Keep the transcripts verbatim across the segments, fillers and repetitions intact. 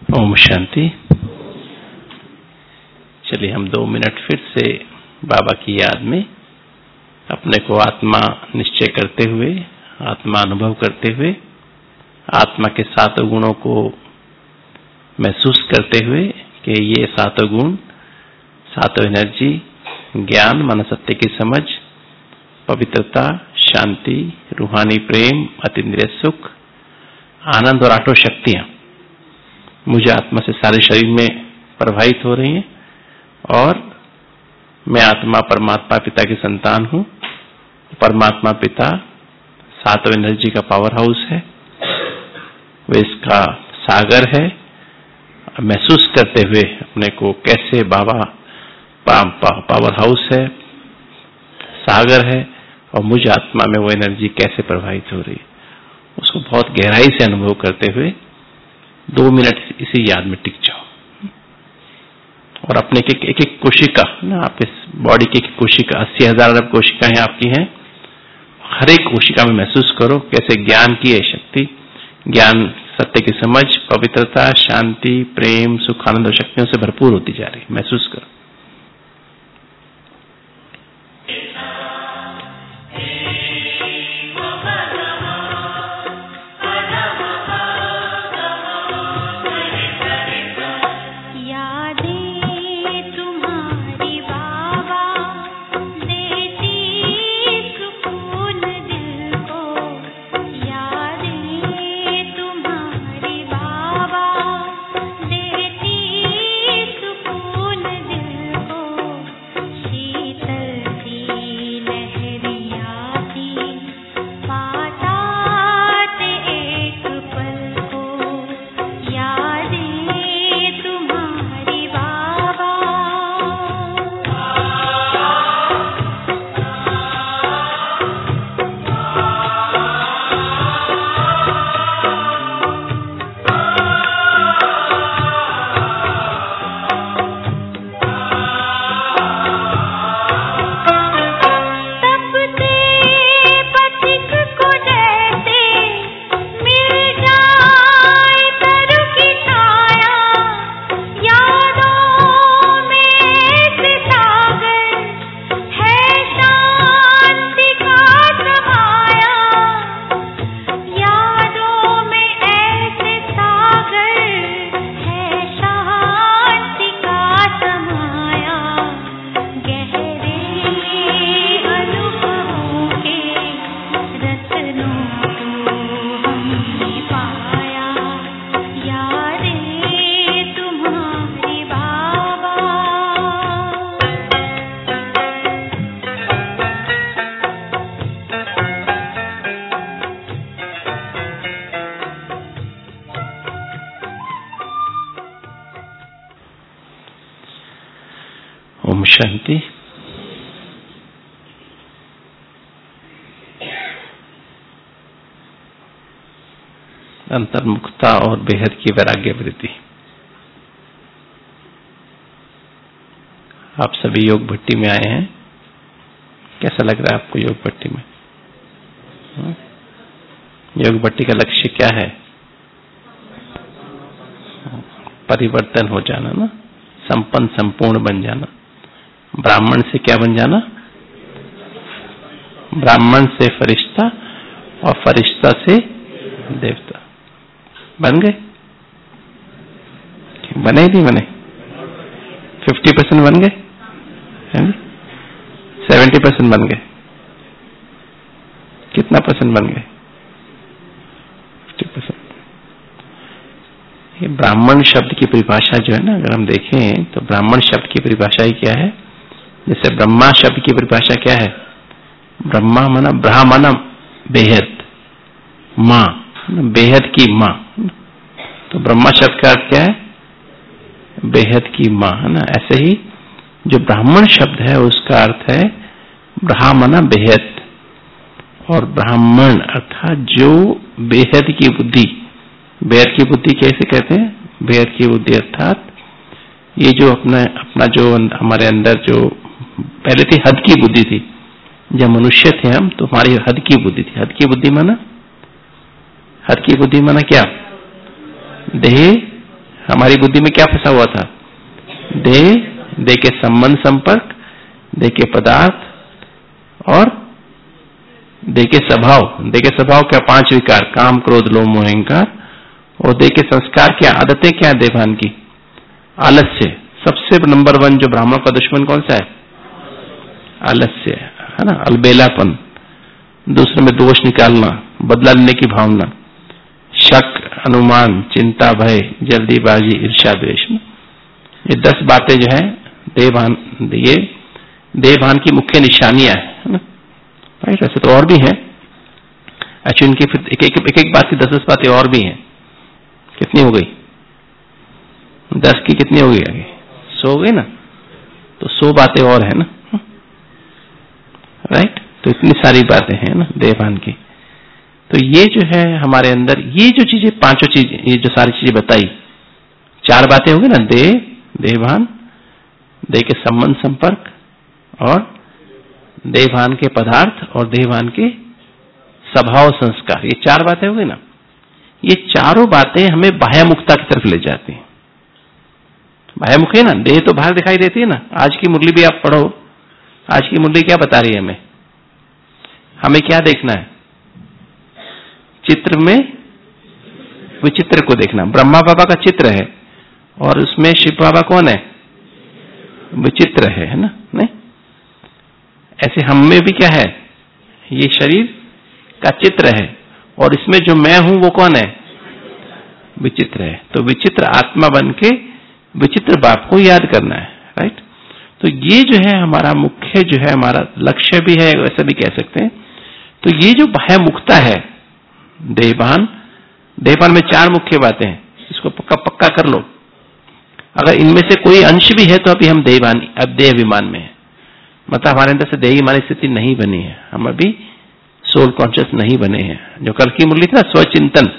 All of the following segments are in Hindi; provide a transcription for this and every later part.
ओम शांति। चलिए हम दो मिनट फिर से बाबा की याद में अपने को आत्मा निश्चय करते हुए, आत्मा अनुभव करते हुए, आत्मा के सातों गुणों को महसूस करते हुए कि ये सातों गुण, सातों एनर्जी, ज्ञान, मन सत्य की समझ, पवित्रता, शांति, रूहानी प्रेम, अतीन्द्रिय सुख, आनंद और आठों शक्तियां मुझे आत्मा से सारे शरीर में प्रवाहित हो रही हैं और मैं आत्मा परमात्मा पिता की संतान हूं। परमात्मा पिता सातों एनर्जी का पावर हाउस है, वो इसका सागर है। महसूस करते हुए अपने को कैसे बाबा पा, पा, पावर हाउस है, सागर है और मुझ आत्मा में वो एनर्जी कैसे प्रवाहित हो रही है, उसको बहुत गहराई से अनुभव करते हुए दो मिनट इसी याद में टिक जाओ और अपने के एक एक कोशिका ना, आपके बॉडी की एक कोशिका, अस्सी हजार अरब कोशिकाएं आपकी हैं, हर एक कोशिका में महसूस करो कैसे ज्ञान की है शक्ति, ज्ञान, सत्य की समझ, पवित्रता, शांति, प्रेम, सुख, आनंद और शक्तियों से भरपूर होती जा रही है। महसूस करो। ओम शांति। अंतर्मुखता और बेहद की वैराग्य वृद्धि। आप सभी योग भट्टी में आए हैं, कैसा लग रहा है आपको योग भट्टी में? योग भट्टी का लक्ष्य क्या है? परिवर्तन हो जाना ना, संपन्न संपूर्ण बन जाना। ब्राह्मण से क्या बन जाना? ब्राह्मण से फरिश्ता और फरिश्ता से देवता बन गए। बने नहीं बने? फिफ्टी परसेंट बन गए, सेवेंटी परसेंट बन गए, कितना परसेंट बन गए? Fifty percent. ये ब्राह्मण शब्द की परिभाषा जो है ना, अगर हम देखें तो ब्राह्मण शब्द की परिभाषा ही क्या है? जैसे ब्रह्मा शब्द की परिभाषा क्या है? ब्रह्मा माना ब्राह्मणम, बेहद, माँ, बेहद की माँ। तो ब्रह्मा शब्द का अर्थ क्या है? बेहद की माँ, है ना। ऐसे ही जो ब्राह्मण शब्द है उसका अर्थ है ब्राह्मण बेहद, और ब्राह्मण अर्थात जो बेहद की बुद्धि। बेहद की बुद्धि कैसे कहते हैं? बेहद की बुद्धि अर्थात ये जो अपना अपना जो हमारे अंदर जो पहले थी हद की बुद्धि थी, जब मनुष्य थे हम तो हमारी हद की बुद्धि थी। हद की बुद्धि माना, हद की बुद्धि माना क्या? देह हमारी बुद्धि में क्या फंसा हुआ था? देह, देह के संबंध संपर्क, देह के पदार्थ और देह के स्वभाव। देह के स्वभाव क्या? पांच विकार, काम क्रोध लोभ मोह अहंकार। और देह के संस्कार क्या? आदतें क्या? देहभान की आलस्य। सबसे नंबर वन जो ब्राह्मण का दुश्मन कौन सा है? आलस्य, है ना, अलबेलापन, दूसरे में दोष निकालना, बदला लेने की भावना, शक, अनुमान, चिंता, भय, जल्दीबाजी, ईर्ष्या, द्वेष। ये दस बातें जो है देहभान, ये देहभान की मुख्य निशानियां है ना। राइट, ऐसे तो और भी हैं एक्चुअली, इनकी फिर एक एक, एक, एक बात की दस दस बातें और भी हैं। कितनी हो गई? दस की कितनी हो गई? आगे सौ हो गई ना, तो सौ बातें और है ना। राइट, तो इतनी सारी बातें हैं ना देहभान की। तो ये जो है हमारे अंदर, ये जो चीजें, पांचों चीज, ये जो सारी चीजें बताई, चार बातें हो गई ना, देह, देहभान, देह के संबंध संपर्क और देहभान के पदार्थ और देहभान के स्वभाव संस्कार, ये चार बातें हो गई ना। ये चारों बातें हमें बाह्यमुखता की तरफ ले जाती हैं। बाह्यमुख है ना, देह तो बाहर दिखाई देती है ना। आज की मुरली भी आप पढ़ो, आज की मुरली क्या बता रही है हमें? हमें क्या देखना है? चित्र में विचित्र को देखना। ब्रह्मा बाबा का चित्र है और उसमें शिव बाबा कौन है? विचित्र है, है ना। नहीं, ऐसे हम में भी क्या है? ये शरीर का चित्र है और इसमें जो मैं हूं वो कौन है? विचित्र है। तो विचित्र आत्मा बन के विचित्र बाप को याद करना है। राइट, तो ये जो है हमारा मुख्य जो है हमारा लक्ष्य भी है, वैसे भी कह सकते हैं। तो ये जो बाह्यमुखता है, देहभान, देहभान में चार मुख्य बातें हैं, इसको पक्का पक्का कर लो। अगर इनमें से कोई अंश भी है तो अभी हम देहभान, अब देह अभिमान में है, मतलब हमारे अंदर से देह अभिमान स्थिति नहीं बनी है, हम अभी सोल कॉन्शियस नहीं बने हैं। जो कल की मुरली थी ना, स्वचिंतन,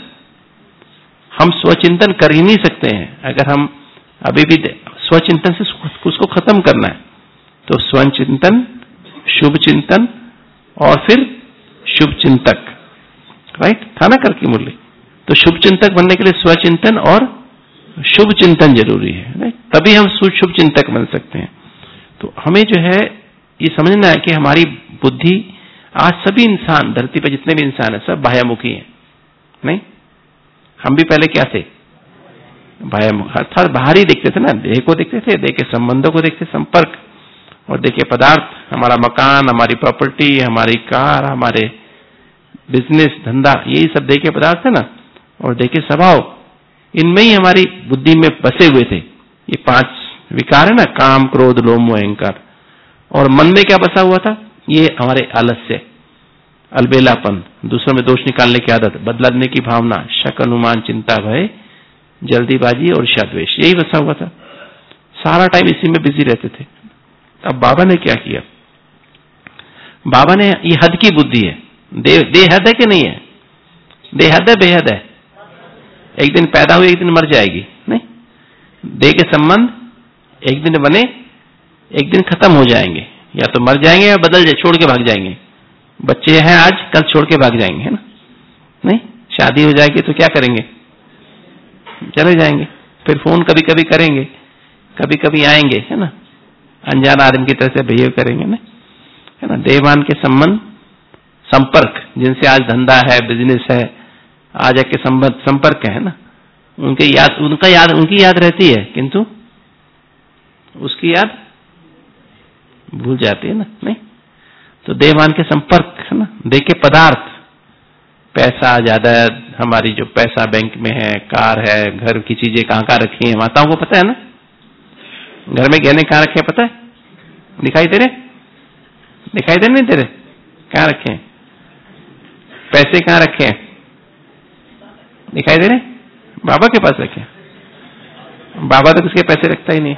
हम स्वचिंतन कर ही नहीं सकते हैं अगर हम अभी भी स्वचिंतन से उसको खत्म करना है। तो स्वचिंतन, शुभ चिंतन और फिर शुभ चिंतक। राइट, था ना कल की मुरली। तो शुभ चिंतक बनने के लिए स्वचिंतन और शुभ चिंतन जरूरी है। राइट, तभी हम शुभ चिंतक बन सकते हैं। तो हमें जो है ये समझना है कि हमारी बुद्धि, आज सभी इंसान, धरती पर जितने भी इंसान है सब बाह्यमुखी हैं। नहीं, हम भी पहले क्या थे? बाह्यमुख, अर्थात बाहर ही देखते थे ना, देह को देखते थे, देह के संबंधों को देखते, संपर्क, और देह के पदार्थ, हमारा मकान, हमारी प्रॉपर्टी, हमारी कार, हमारे बिजनेस, धंधा, यही सब देह के पदार्थ है ना। और देह के स्वभाव, इनमें ही हमारी बुद्धि में बसे हुए थे ये पांच विकार है ना, काम क्रोध लोभ मोह अहंकार। और मन में क्या बसा हुआ था? ये हमारे आलस्य, अलबेलापन, दूसरों में दोष निकालने की आदत, बदला लेने की भावना, शक अनुमान चिंता भय जल्दीबाजी और ईर्ष्या-द्वेष, यही बसा हुआ था। सारा टाइम इसी में बिजी रहते थे। अब बाबा ने क्या किया? बाबा ने, ये हद की बुद्धि है, दे, देहद है कि नहीं है? देहद है बेहद है? एक दिन पैदा हुई एक दिन मर जाएगी। नहीं, देह के संबंध एक दिन बने एक दिन खत्म हो जाएंगे, या तो मर जाएंगे या बदल जाए, छोड़ के भाग जाएंगे। बच्चे हैं आज, कल छोड़ के भाग जाएंगे, है ना। नहीं, शादी हो जाएगी तो क्या करेंगे? चले जाएंगे। फिर फोन कभी कभी करेंगे, कभी कभी आएंगे, है ना, अनजान आदमी की तरह से बिहेव करेंगे ना, है ना। देहभान के संबंध संपर्क, जिनसे आज धंधा है, बिजनेस है, आज के संबंध संपर्क है ना, उनके याद, उनका याद, उनकी याद रहती है किंतु उसकी याद भूल जाती है ना। नहीं, तो देहभान के संपर्क है ना, देह के पदार्थ, पैसा, जायदाद, हमारी जो पैसा बैंक में है, कार है, घर की चीजें कहाँ कहाँ रखी है, माताओं को पता है ना, घर में गहने कहाँ रखे हैं पता है? दिखाई दे रहे? दिखाई दे नहीं दे रहे? कहाँ रखे हैं? पैसे कहाँ रखे हैं? दिखाई दे रहे? बाबा के पास रखे हैं। बाबा तो किसके पैसे रखता ही नहीं।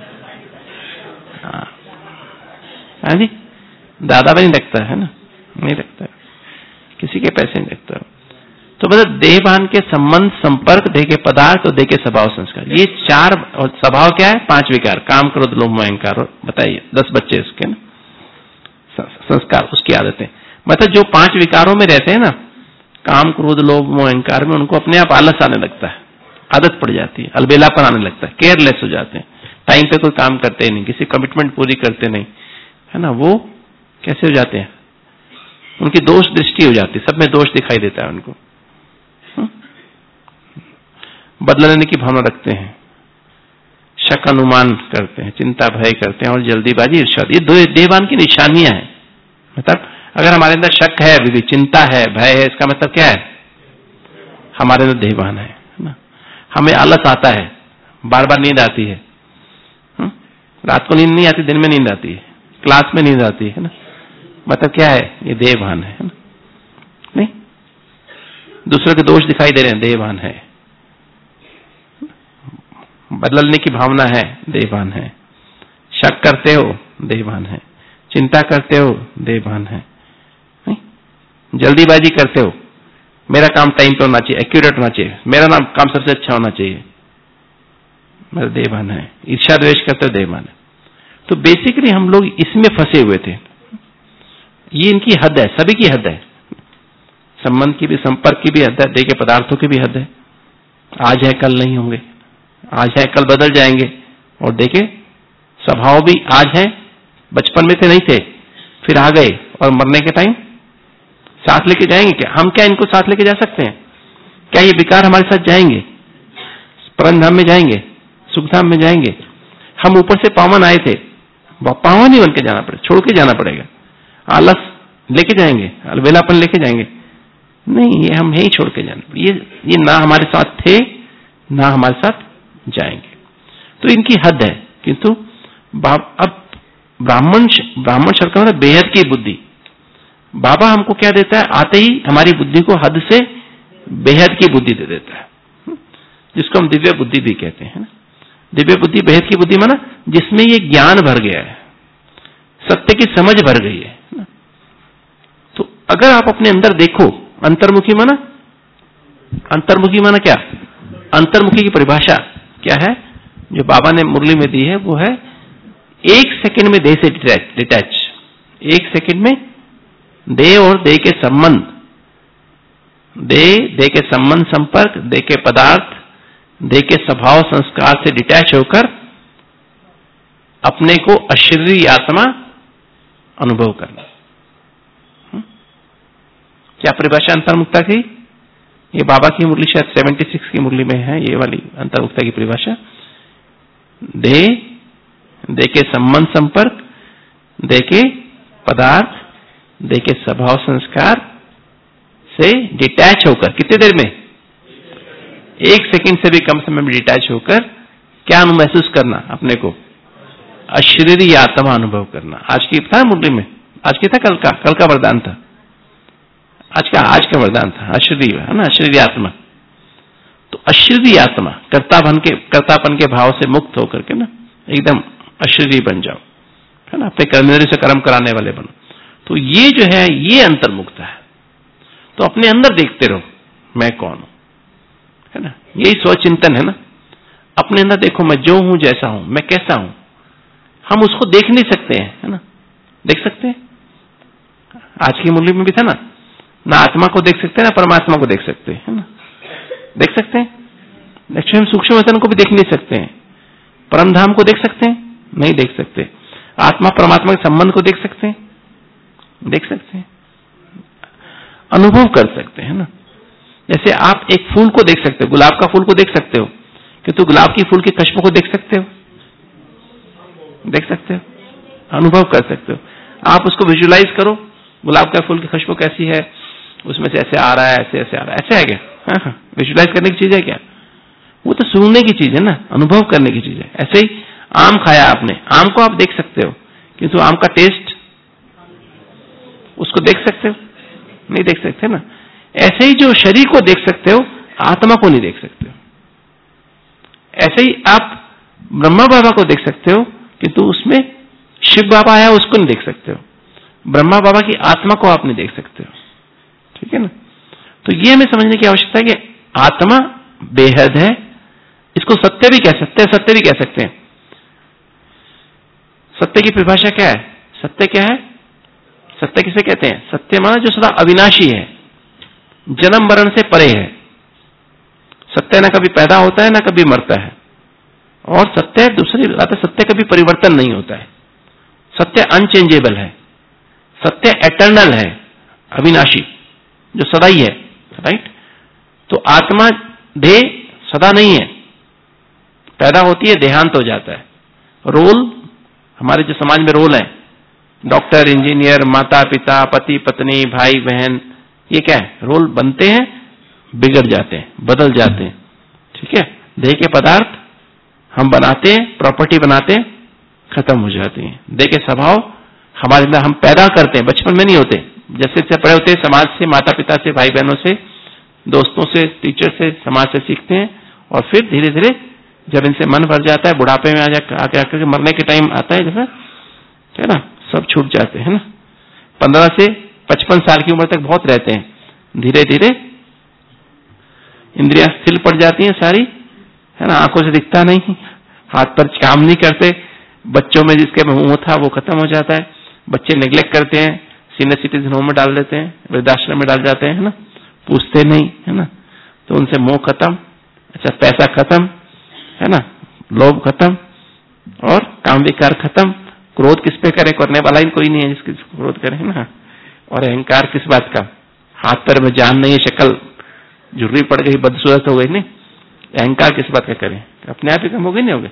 हाँ, हाँ जी, दादा भी नहीं रखता है ना, नहीं रखता, किसी के पैसे नहीं रखता। तो मतलब देहभान के संबंध संपर्क, देह के पदार्थ और देह के स्वभाव संस्कार, ये चार। और स्वभाव क्या है? पांच विकार, काम क्रोध लोभ मोह अहंकार। बताइए, दस बच्चे उसके ना, संस्कार, उसकी आदतें। मतलब जो पांच विकारों में रहते हैं ना, काम क्रोध लोभ मोह अहंकार में, उनको अपने आप आलस आने लगता है। आदत पड़ जाती है, अलबेलापन आने लगता है, केयरलेस हो जाते हैं, टाइम पे कोई काम करते नहीं, किसी कमिटमेंट पूरी करते नहीं, है ना। वो कैसे हो जाते हैं, उनकी दोष दृष्टि हो जाती है, सब में दोष दिखाई देता है उनको, बदला लेने की भावना रखते हैं, शक अनुमान करते हैं, चिंता भय करते हैं और जल्दीबाजी ईर्ष्या, ये दो देहवान की निशानियां हैं। मतलब अगर हमारे अंदर शक है, अभी भी चिंता है, भय है, इसका मतलब क्या है, हमारे अंदर देहवान है ना। हमें आलस आता है, बार बार नींद आती है, हुँ? रात को नींद नहीं आती, दिन में नींद आती है, क्लास में नींद आती है ना, मतलब क्या है, ये देहवान है ना। नहीं, दूसरों के दोष दिखाई दे रहे हैं, देहवान है। बदलने की भावना है, देहवान है। शक करते हो, देहवान है। चिंता करते हो, देहवान है। नहीं? जल्दीबाजी करते हो, मेरा काम टाइम पे होना चाहिए, एक्यूरेट होना चाहिए, मेरा नाम काम सबसे अच्छा होना चाहिए, मेरा देहवान है। ईर्ष्या द्वेष करते हो, देहवान है। तो बेसिकली हम लोग इसमें फंसे हुए थे। ये इनकी हद है, सभी की हद है, संबंध की भी, संपर्क की भी हद है, देह के पदार्थों की भी हद है। आज है कल नहीं होंगे, आज है कल बदल जाएंगे। और देखे स्वभाव भी आज है, बचपन में थे नहीं थे, फिर आ गए, और मरने के टाइम साथ लेके जाएंगे क्या? हम क्या इनको साथ लेके जा सकते हैं क्या? ये विकार हमारे साथ जाएंगे, परम धाम में जाएंगे, सुख धाम में जाएंगे? हम ऊपर से पावन आए थे, पावन ही बन के जाना पड़ेगा, छोड़ के जाना पड़ेगा। आलस लेके जाएंगे, अलबेलापन लेके जाएंगे? नहीं, ये हम यही छोड़ के जाना, ये ये ना हमारे साथ थे, ना हमारे साथ जाएंगे। तो इनकी हद है। किंतु अब ब्राह्मण ब्राह्मण शर्करा में बेहद की बुद्धि, बाबा हमको क्या देता है, आते ही हमारी बुद्धि को हद से बेहद की बुद्धि दे देता है, जिसको हम दिव्य बुद्धि भी कहते हैं। दिव्य बुद्धि, बेहद की बुद्धि माना जिसमें ये ज्ञान भर गया है, सत्य की समझ भर गई है। तो अगर आप अपने अंदर देखो, अंतर्मुखी माना, अंतर्मुखी माना क्या? अंतर्मुखी की परिभाषा क्या है जो बाबा ने मुरली में दी है? वो है एक सेकंड में देह से डिटैच, एक सेकंड में देह और देह के संबंध, देह देह के संबंध संपर्क, देह के पदार्थ, देह के स्वभाव संस्कार से डिटैच होकर अपने को अशरीरी आत्मा अनुभव करना। क्या परिभाषा अंतर्मुक्ता की? ये बाबा की मुरली शायद छिहत्तर की मुरली में है, ये वाली अंतर्मुक्ता की परिभाषा। देह, देह के संबंध संपर्क, देह के पदार्थ, देह के स्वभाव संस्कार से डिटैच होकर, कितने देर में? एक सेकंड से भी कम समय में डिटैच होकर क्या महसूस करना? अपने को अशरीरी आत्मा अनुभव करना। आज की था मुरली में, आज की था कल का, कल का वरदान था, आज का आज का वरदान था, अशरीरी है ना, अशरीरी आत्मा। तो अशरीरी आत्मा, कर्तापन के कर्तापन के भाव से मुक्त होकर के ना एकदम अशरीरी बन जाओ, है ना, अपने कर्मेंद्रिय से कर्म कराने वाले बनो। तो ये जो है, ये अंतर्मुक्ता है। तो अपने अंदर देखते रहो, मैं कौन हूं, है ना, यही स्वचिंतन है ना। अपने अंदर देखो, मैं जो हूं, जैसा हूं, मैं कैसा हूं। हम उसको देख नहीं सकते हैं, है ना, देख सकते हैं? आज की मुरली में भी था ना, ना आत्मा को देख सकते हैं, ना परमात्मा को देख सकते हैं, है ना, देख सकते हैं? एक्चुअली हम सूक्ष्म वचन को भी देख नहीं सकते हैं। परम धाम को देख सकते हैं? नहीं देख सकते। आत्मा परमात्मा के संबंध को देख सकते हैं? देख सकते हैं, अनुभव कर सकते हैं ना। जैसे आप एक फूल को देख सकते हो, गुलाब का फूल को देख सकते हो, किंतु गुलाब की फूल की खुशबू को देख सकते हो? देख सकते हो, अनुभव कर सकते हो। आप उसको विजुलाइज करो, गुलाब का फूल की खुशबू कैसी है, उसमें से ऐसे आ रहा है, ऐसे ऐसे आ रहा है, ऐसे है क्या? हाँ, विजुलाइज करने की चीज है क्या? वो तो सुनने की चीज है ना, अनुभव करने की चीज है। ऐसे ही आम खाया आपने, आम को आप देख सकते हो, किंतु आम का टेस्ट उसको देख सकते हो? नहीं देख सकते ना। ऐसे ही जो शरीर को देख सकते हो, आत्मा को नहीं देख सकते हो। ऐसे ही आप ब्रह्मा बाबा को देख सकते हो, किंतु उसमें शिव बाबा आया, उसको नहीं देख सकते हो। ब्रह्मा बाबा की आत्मा को आप नहीं देख सकते हो। ठीक है ना। तो ये हमें समझने की आवश्यकता है कि आत्मा बेहद है, इसको सत्य भी कह सकते हैं, सत्य भी कह सकते हैं। सत्य की परिभाषा क्या है? सत्य क्या है? सत्य किसे कहते हैं? सत्य माना जो सदा अविनाशी है, जन्म मरण से परे है। सत्य सत्य ना कभी पैदा होता है ना कभी मरता है। और सत्य, दूसरी बात है, सत्य कभी परिवर्तन नहीं होता है। सत्य अनचेंजेबल है, सत्य एटर्नल है, अविनाशी, जो सदा ही है। राइट? तो आत्मा देह सदा नहीं है, पैदा होती है, देहांत हो जाता है। रोल, हमारे जो समाज में रोल है, डॉक्टर, इंजीनियर, माता पिता, पति पत्नी, भाई बहन, ये क्या है? रोल बनते हैं, बिगड़ जाते हैं, बदल जाते हैं। ठीक है? देह के पदार्थ हम बनाते हैं, प्रॉपर्टी बनाते हैं, खत्म हो जाते हैं। देह के स्वभाव हमारे अंदर हम पैदा करते हैं, बचपन में नहीं होते। जैसे जैसे बड़े होते हैं, समाज से, माता पिता से, भाई बहनों से, दोस्तों से, टीचर से, समाज से सीखते हैं, और फिर धीरे धीरे जब इनसे मन भर जाता है, बुढ़ापे में आ जाकर आके आकर मरने के टाइम आता है, जैसा है ना, सब छूट जाते हैं ना। पंद्रह से पचपन साल की उम्र तक बहुत रहते हैं, धीरे धीरे इंद्रियां स्थिर पड़ जाती हैं सारी, है ना, आंखों से दिखता नहीं, हाथ पर काम नहीं करते, बच्चों में जिसके मुंह था वो खत्म हो जाता है, बच्चे नेग्लेक्ट करते हैं, सीनियर सिटीजन होम में डाल देते हैं, वृद्धाश्रम में डाल जाते हैं, है ना, पूछते नहीं, है ना, तो उनसे मोह खत्म, अच्छा पैसा खत्म, है ना, लोभ खत्म, और काम विकार खत्म, क्रोध किस पे करे, करने वाला ही कोई नहीं है जिसके क्रोध करे, है ना, और अहंकार किस बात का, हाथ पैर में जान नहीं है, शक्ल झुर्री पड़ गई, बदसूरत हो गई, नहीं, अहंकार किस बात का करें, अपने आप ही कम हो गई, नहीं हो गए,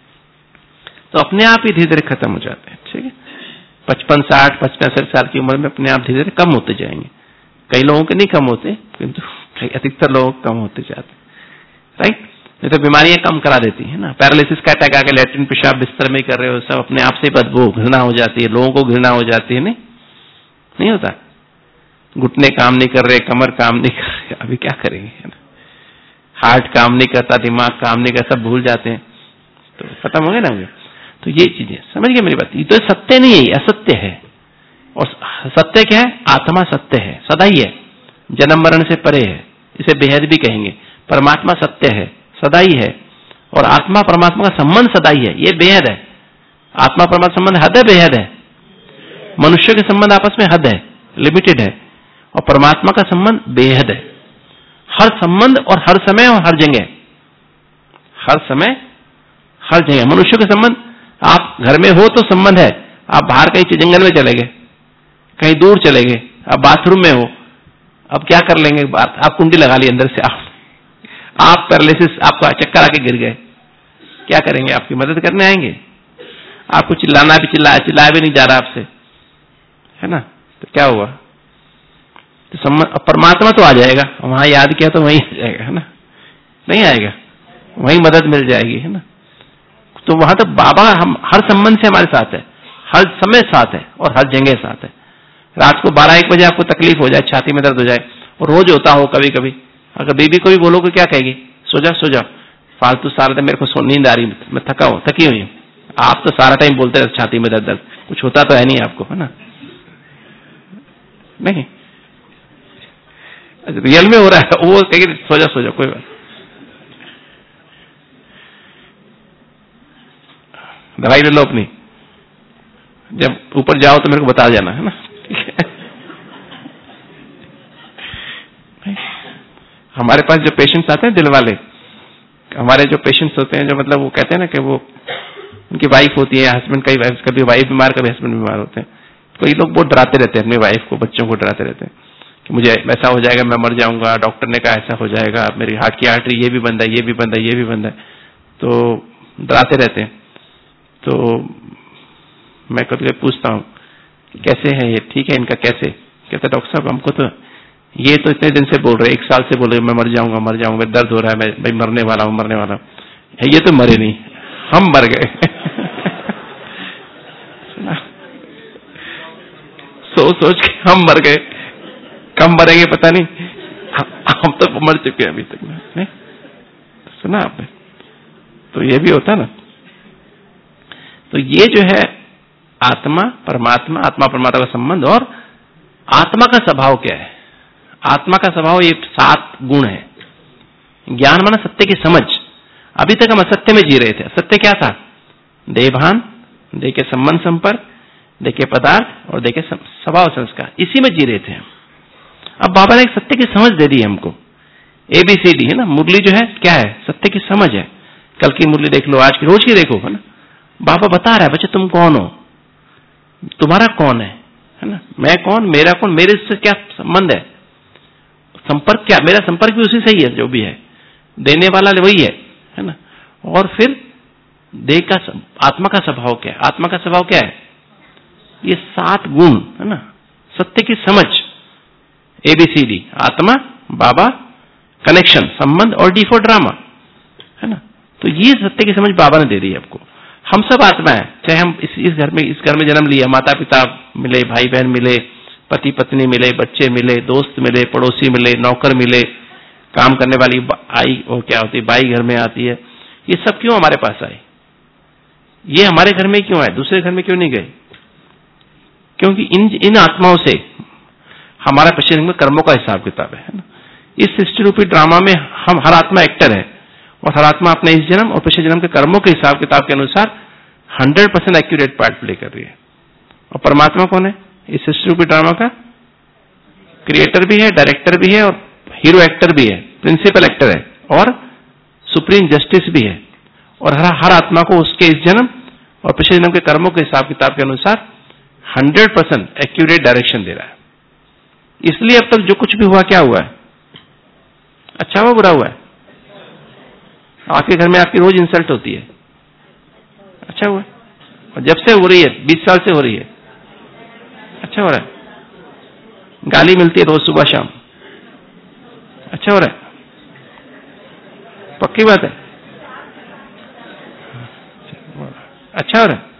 तो अपने आप ही धीरे धीरे खत्म हो जाते हैं। ठीक है? पचपन साठ पचपन साल की उम्र में अपने आप धीरे धीरे कम होते जाएंगे। कई लोगों के नहीं कम होते, किंतु अधिकतर लोग कम होते जाते। राइट? नहीं तो बीमारियां कम करा देती है ना, पैरालिसिस का अटैक आके लैट्रिन पेशाब बिस्तर में कर रहे हो, सब अपने आप से बदबू, घृणा हो जाती है, लोगों को घृणा हो जाती है, नहीं नहीं होता, घुटने काम नहीं कर रहे, कमर काम नहीं कर रहे, अभी क्या करेंगे, है ना, हार्ट काम नहीं करता, दिमाग काम नहीं करता, सब भूल जाते हैं, तो खत्म हो गए ना। तो ये चीजें समझ गए मेरी बात, ये तो सत्य नहीं है, असत्य है। और सत्य क्या है? आत्मा सत्य है, सदा ही है, जन्म मरण से परे है, इसे बेहद भी कहेंगे। परमात्मा सत्य है, सदा ही है, और आत्मा परमात्मा का संबंध सदा ही है, ये बेहद है। आत्मा परमात्मा संबंध हद है, बेहद है। मनुष्य के संबंध आपस में हद है, लिमिटेड है, और परमात्मा का संबंध बेहद है, हर संबंध और हर समय और हर जगह, हर समय हर जगह। मनुष्य के संबंध, आप घर में हो तो संबंध है, आप बाहर कहीं जंगल में चले गए, कहीं दूर चले गए, आप बाथरूम में हो, अब क्या कर लेंगे, आप कुंडी लगा ली अंदर से, आप आप पैरालिसिस, आपको चक्कर आके गिर गए, क्या करेंगे? आपकी मदद करने आएंगे? आपको चिल्लाना भी चिल्लाया चिल्लाया भी नहीं जा रहा आपसे, है ना, तो क्या हुआ? तो परमात्मा तो आ जाएगा, वहां याद किया तो वहीं आ जाएगा, है ना, नहीं आएगा, वहीं मदद मिल जाएगी, है ना। तो वहां तो बाबा हम हर संबंध से हमारे साथ है, हर समय साथ है, और हर जगह साथ है। रात को बारह एक बजे आपको तकलीफ हो जाए, छाती में दर्द हो जाए, और रोज होता हो कभी कभी, अगर बीबी को भी बोलो कि क्या कहेगी, सो जा सो जा, फालतू सारा दिन मेरे को नींद आ रही, मैं थका हूं, थकी हुई हूं। आप तो सारा टाइम बोलते रहते छाती में दर्द दर्द, कुछ होता तो है नहीं आपको, है ना, नहीं रियल में हो रहा है, वो कहेगी सो जा सो जा, कोई बात, दवाई ले लो अपनी, जब ऊपर जाओ तो मेरे को बता जाना, है ना, ठीक है। हमारे पास जो पेशेंट्स आते हैं दिल वाले, हमारे जो पेशेंट्स होते हैं, जो मतलब वो कहते हैं ना कि वो उनकी वाइफ होती है, हस्बैंड, कई वाइफ, कभी वाइफ बीमार, कभी हस्बैंड बीमार होते हैं, तो ये लोग बहुत डराते रहते हैं अपनी वाइफ को, बच्चों को डराते रहते हैं कि मुझे ऐसा हो जाएगा, मैं मर जाऊंगा, डॉक्टर ने कहा ऐसा हो जाएगा, मेरी हार्ट की आर्टरी ये भी बंद है, ये भी बंद है, ये भी बंद है, तो डराते रहते हैं। तो मैं कभी कभी पूछता हूँ कैसे है ये, ठीक है इनका कैसे, कहते डॉक्टर साहब हमको तो ये तो इतने दिन से बोल रहे, एक साल से बोल रहे मैं मर जाऊंगा मर जाऊंगा, मेरा दर्द हो रहा है, मैं मैं मरने वाला हूँ मरने वाला हूँ, ये तो मरे नहीं, हम मर गए। सोच सोच के हम मर गए, कब मरेंगे पता नहीं, हम तो मर चुके हैं अभी तक, नहीं सुना आपने, तो ये भी होता ना। तो ये जो है आत्मा परमात्मा, आत्मा परमात्मा का संबंध, और आत्मा का स्वभाव क्या है? आत्मा का स्वभाव ये सात गुण है। ज्ञान माना सत्य की समझ। अभी तक हम असत्य में जी रहे थे। असत्य क्या था? देहभान, देह के संबंध संपर्क, देह के पदार्थ और देह के स्वभाव संस्कार, इसी में जी रहे थे हम। अब बाबा ने एक सत्य की समझ दे दी हमको ए बी सी डी है ना। मुरली जो है क्या है? सत्य की समझ है। कल की मुरली देख लो, आज की, रोज की देखो, है ना। बाबा बता रहा है बच्चे तुम कौन हो, तुम्हारा कौन है, है ना। मैं कौन, मेरा कौन, मेरे से क्या संबंध है, संपर्क क्या, मेरा संपर्क भी उसी से ही है, जो भी है देने वाला वही है, है ना। और फिर देह का, आत्मा का स्वभाव क्या है? आत्मा का स्वभाव क्या है? ये सात गुण, है ना। सत्य की समझ, एबीसीडी, आत्मा, बाबा, कनेक्शन, संबंध, और डी फॉर ड्रामा, है ना। तो ये सत्य की समझ बाबा ने दे दी आपको। हम सब आत्मा है, चाहे हम इस इस घर में इस घर में जन्म लिया, माता पिता मिले, भाई बहन मिले, पति पत्नी मिले, बच्चे मिले, दोस्त मिले, पड़ोसी मिले, नौकर मिले, काम करने वाली आई, वो क्या होती है, बाई घर में आती है। ये सब क्यों हमारे पास आए? ये हमारे घर में क्यों आए, दूसरे घर में क्यों नहीं गए? क्योंकि इन इन आत्माओं से हमारा पिछले जन्म में कर्मों का हिसाब किताब है ना। इस सृष्टि रूपी ड्रामा में हम, हर आत्मा एक्टर है, और हर आत्मा अपने इस जन्म और पिछले जन्म के कर्मों के हिसाब किताब के अनुसार hundred percent accurate part play कर रही है। और परमात्मा कौन है? इस सृष्टि रूपी ड्रामा का क्रिएटर भी है, डायरेक्टर भी है, और हीरो एक्टर भी है, प्रिंसिपल एक्टर है, और सुप्रीम जस्टिस भी है। और हर हर आत्मा को उसके इस जन्म और पिछले जन्म के कर्मों के हिसाब किताब के अनुसार हंड्रेड परसेंट एक्यूरेट डायरेक्शन दे रहा है। इसलिए अब तक जो कुछ भी हुआ, क्या हुआ है? अच्छा हुआ, बुरा हुआ है? आपके घर में आपकी रोज इंसल्ट होती है, अच्छा हुआ। और जब से हो रही है, बीस साल से हो रही है, अच्छा हो रहा है। गाली मिलती है रोज सुबह शाम, अच्छा हो रहा है, पक्की बात है, अच्छा हो रहा है।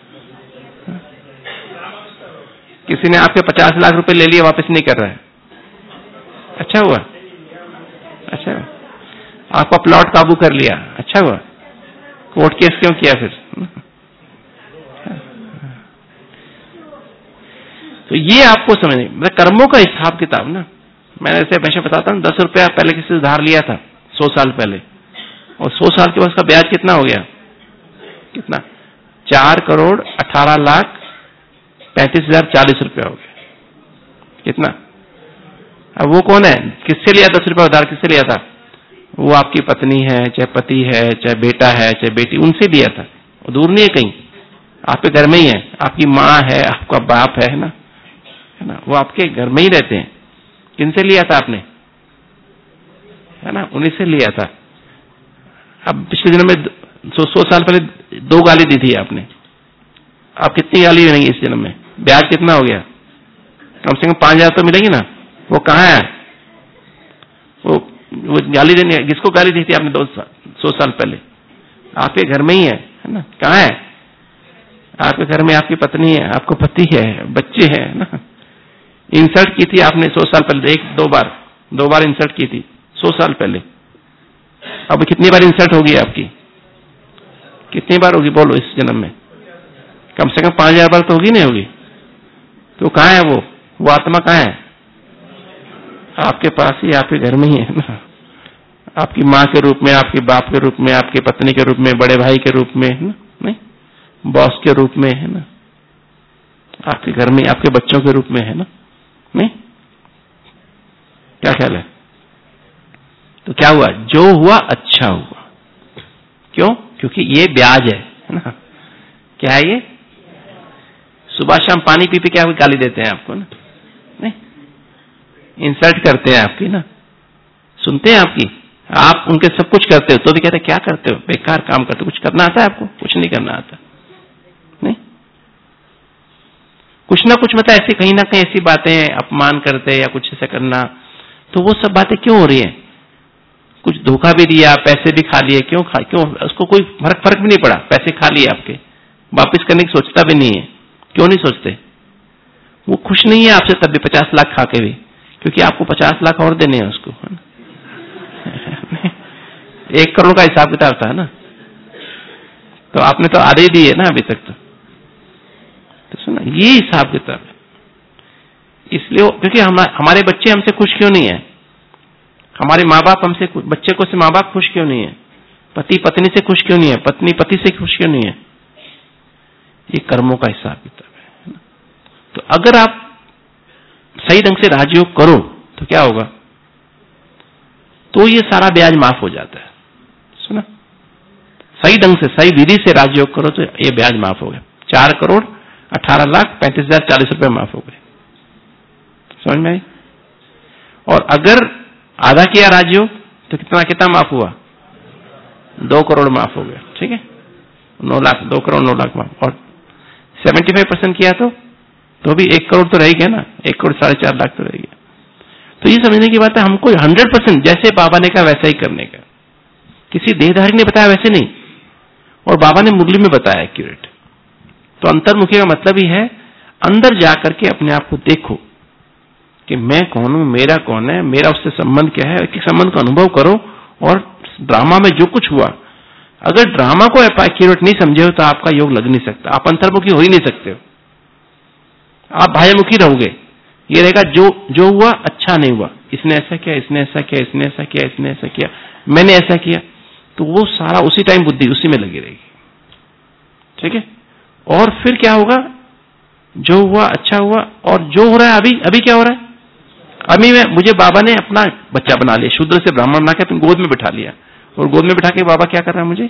किसी ने आपके पचास लाख रुपए ले लिए, वापस नहीं कर रहा है, अच्छा हुआ, अच्छा हुआ। आपका प्लॉट काबू कर लिया, अच्छा हुआ। कोर्ट केस क्यों किया फिर? तो ये आपको समझने, मतलब कर्मों का हिसाब किताब ना। मैंने ऐसे हमेशा बताता हूँ, दस रुपया पहले किसी से उधार लिया था सौ साल पहले, और सौ साल के बाद उसका ब्याज कितना हो गया? कितना? चार करोड़ अठारह लाख पैंतीस हजार चालीस रुपया हो गया। कितना? अब वो कौन है? किससे लिया दस रुपया उधार? किससे लिया था? वो आपकी पत्नी है, चाहे पति है, चाहे बेटा है, चाहे बेटी, उनसे लिया था। वो दूर नहीं है कहीं, आपके घर में ही है। आपकी माँ है, आपका बाप है ना, है ना, वो आपके घर में ही रहते हैं। किनसे लिया था आपने? है ना, उन्हीं से लिया था। अब पिछले दिनों में सौ सौ साल पहले दो गाली दी थी आपने, अब कितनी गाली नहीं इस जन्म में? ब्याज कितना हो गया? कम से कम पांच हजार तो मिलेगी ना। वो कहाँ है? वो वो गाली देने, किसको गाली दी थी आपने दो साल सौ साल पहले? आपके घर में ही है, है ना। कहाँ है? आपके घर में आपकी पत्नी है, आपको पति है, बच्चे हैं ना। इंसल्ट की थी आपने सौ साल पहले, एक दो बार दो बार इंसल्ट की थी सौ साल पहले। अब कितनी बार इंसल्ट होगी आपकी? कितनी बार होगी बोलो इस जन्म में? कम से कम पांच हजार बार तो होगी, नहीं होगी? तो कहाँ है वो वो आत्मा कहाँ है? आपके पास ही, आपके घर में ही है ना। आपकी माँ के रूप में, आपके बाप के रूप में, आपके पत्नी के रूप में, बड़े भाई के रूप में, है ना, नहीं, बॉस के रूप में, है ना, आपके घर में, आपके बच्चों के रूप में, है ना, नहीं? क्या ख्याल है? तो क्या हुआ? जो हुआ अच्छा हुआ। क्यों? क्योंकि ये ब्याज है, है ना। क्या है ये? सुबह शाम पानी पी पी के आपको गाली देते हैं आपको ना, नहीं, इंसल्ट करते हैं आपकी ना, सुनते हैं आपकी, आप उनके सब कुछ करते हो तो भी कहते हैं क्या करते हो, बेकार काम करते हो। कुछ करना आता है आपको? कुछ नहीं करना आता, नहीं। कुछ ना कुछ मतलब ऐसी, कहीं ना कहीं ऐसी बातें, अपमान करते या कुछ ऐसा करना। तो वो सब बातें क्यों हो रही है? कुछ धोखा भी दिया, पैसे भी खा लिए, क्यों खा क्यों उसको कोई फर्क फर्क भी नहीं पड़ा, पैसे खा लिए आपके, वापिस करने की सोचता भी नहीं है। क्यों नहीं सोचते? वो खुश नहीं है आपसे तब भी, पचास लाख खा के भी, क्योंकि आपको पचास लाख और देने हैं उसको, है ना। एक करोड़ का हिसाब किताब था ना, तो आपने तो आधे ही दिए ना अभी तक। तो, तो सुना, ये हिसाब किताब है। इसलिए क्योंकि हम, हमारे बच्चे हमसे खुश क्यों नहीं है? हमारे माँ बाप हमसे, बच्चे को से माँ बाप खुश क्यों नहीं है? पति पत्नी से खुश क्यों नहीं है? पत्नी पति से खुश क्यों नहीं है? ये कर्मों का हिसाब किताब है ना। तो अगर आप सही ढंग से राजयोग करो तो क्या होगा? तो ये सारा ब्याज माफ हो जाता है। सुना, सही ढंग से सही विधि से राजयोग करो तो ये ब्याज माफ हो गया। चार करोड़ अठारह लाख पैंतीस हजार चालीस रुपए माफ हो गए। समझ में आई? और अगर आधा किया राजयोग तो कितना कितना माफ हुआ? दो करोड़ माफ हो गया। ठीक है, नौ लाख दो करोड़ नौ लाख माफ। और सेवेंटी फाइव परसेंट किया तो तो भी एक करोड़ तो रह गया ना, एक करोड़ साढ़े चार लाख तो रह गया। तो ये समझने की बात है, हमको हंड्रेड परसेंट जैसे बाबा ने कहा वैसा ही करने का। किसी देहधारी ने बताया वैसे नहीं, और बाबा ने मुरली में बताया एक्यूरेट। तो अंतर्मुखी का मतलब ही है अंदर जाकर के अपने आप को देखो कि मैं कौन हूं, मेरा कौन है, मेरा उससे संबंध क्या है। एक संबंध का अनुभव करो। और ड्रामा में जो कुछ हुआ, अगर ड्रामा को एक्यूरेट नहीं समझे हो तो आपका योग लग नहीं सकता, आप अंतर्मुखी हो ही नहीं सकते हो, आप बाह्यमुखी रहोगे। ये रहेगा जो जो हुआ अच्छा नहीं हुआ, इसने ऐसा किया, इसने ऐसा किया, इसने ऐसा किया, इसने ऐसा किया, मैंने ऐसा किया, तो वो सारा उसी टाइम बुद्धि उसी में लगी रहेगी। ठीक है, और फिर क्या होगा? जो हुआ अच्छा हुआ, और जो हो रहा है अभी अभी क्या हो रहा है? अभी मैं मुझे बाबा ने अपना बच्चा बना लिया, शूद्र से ब्राह्मण बना के अपनी गोद में बिठा लिया, और गोद में बिठा के बाबा क्या कर रहा है? मुझे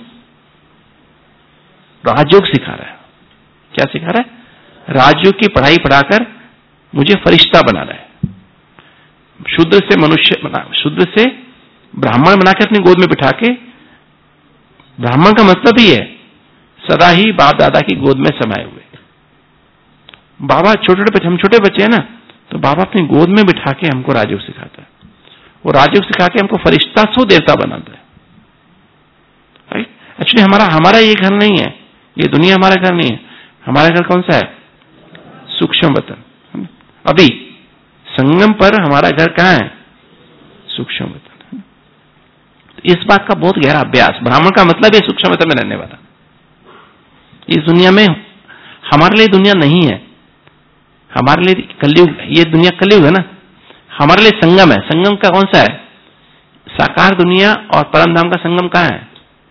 राजयोग सिखा रहा है। क्या सिखा रहा है? राजयोग की पढ़ाई पढ़ाकर मुझे फरिश्ता बना रहा है। शूद्र से मनुष्य बना, शूद्र से ब्राह्मण बनाकर अपनी गोद में बिठा के, ब्राह्मण का मतलब ही है सदा ही बाप दादा की गोद में समाये हुए। बाबा छोटे छोटे बच्चे, हम छोटे बच्चे हैं ना, तो बाबा अपनी गोद में बिठा के हमको राजयोग सिखाता है, और राजयोग सिखा के हमको फरिश्ता सो देवता बनाता है। राइट? एक्चुअली हमारा हमारा ये घर नहीं है, ये दुनिया हमारा घर नहीं है। हमारा घर कौन सा है? सूक्ष्म वतन। अभी संगम पर हमारा घर कहाँ है? सूक्ष्म वतन। इस बात का बहुत गहरा अभ्यास, ब्राह्मण का मतलब है सूक्ष्म वतन में रहने वाला। इस दुनिया में हमारे लिए दुनिया नहीं है, हमारे लिए कलयुग, ये दुनिया कलयुग है ना, हमारे लिए संगम है। संगम का कौन सा है? साकार दुनिया और परम धाम का संगम कहाँ है?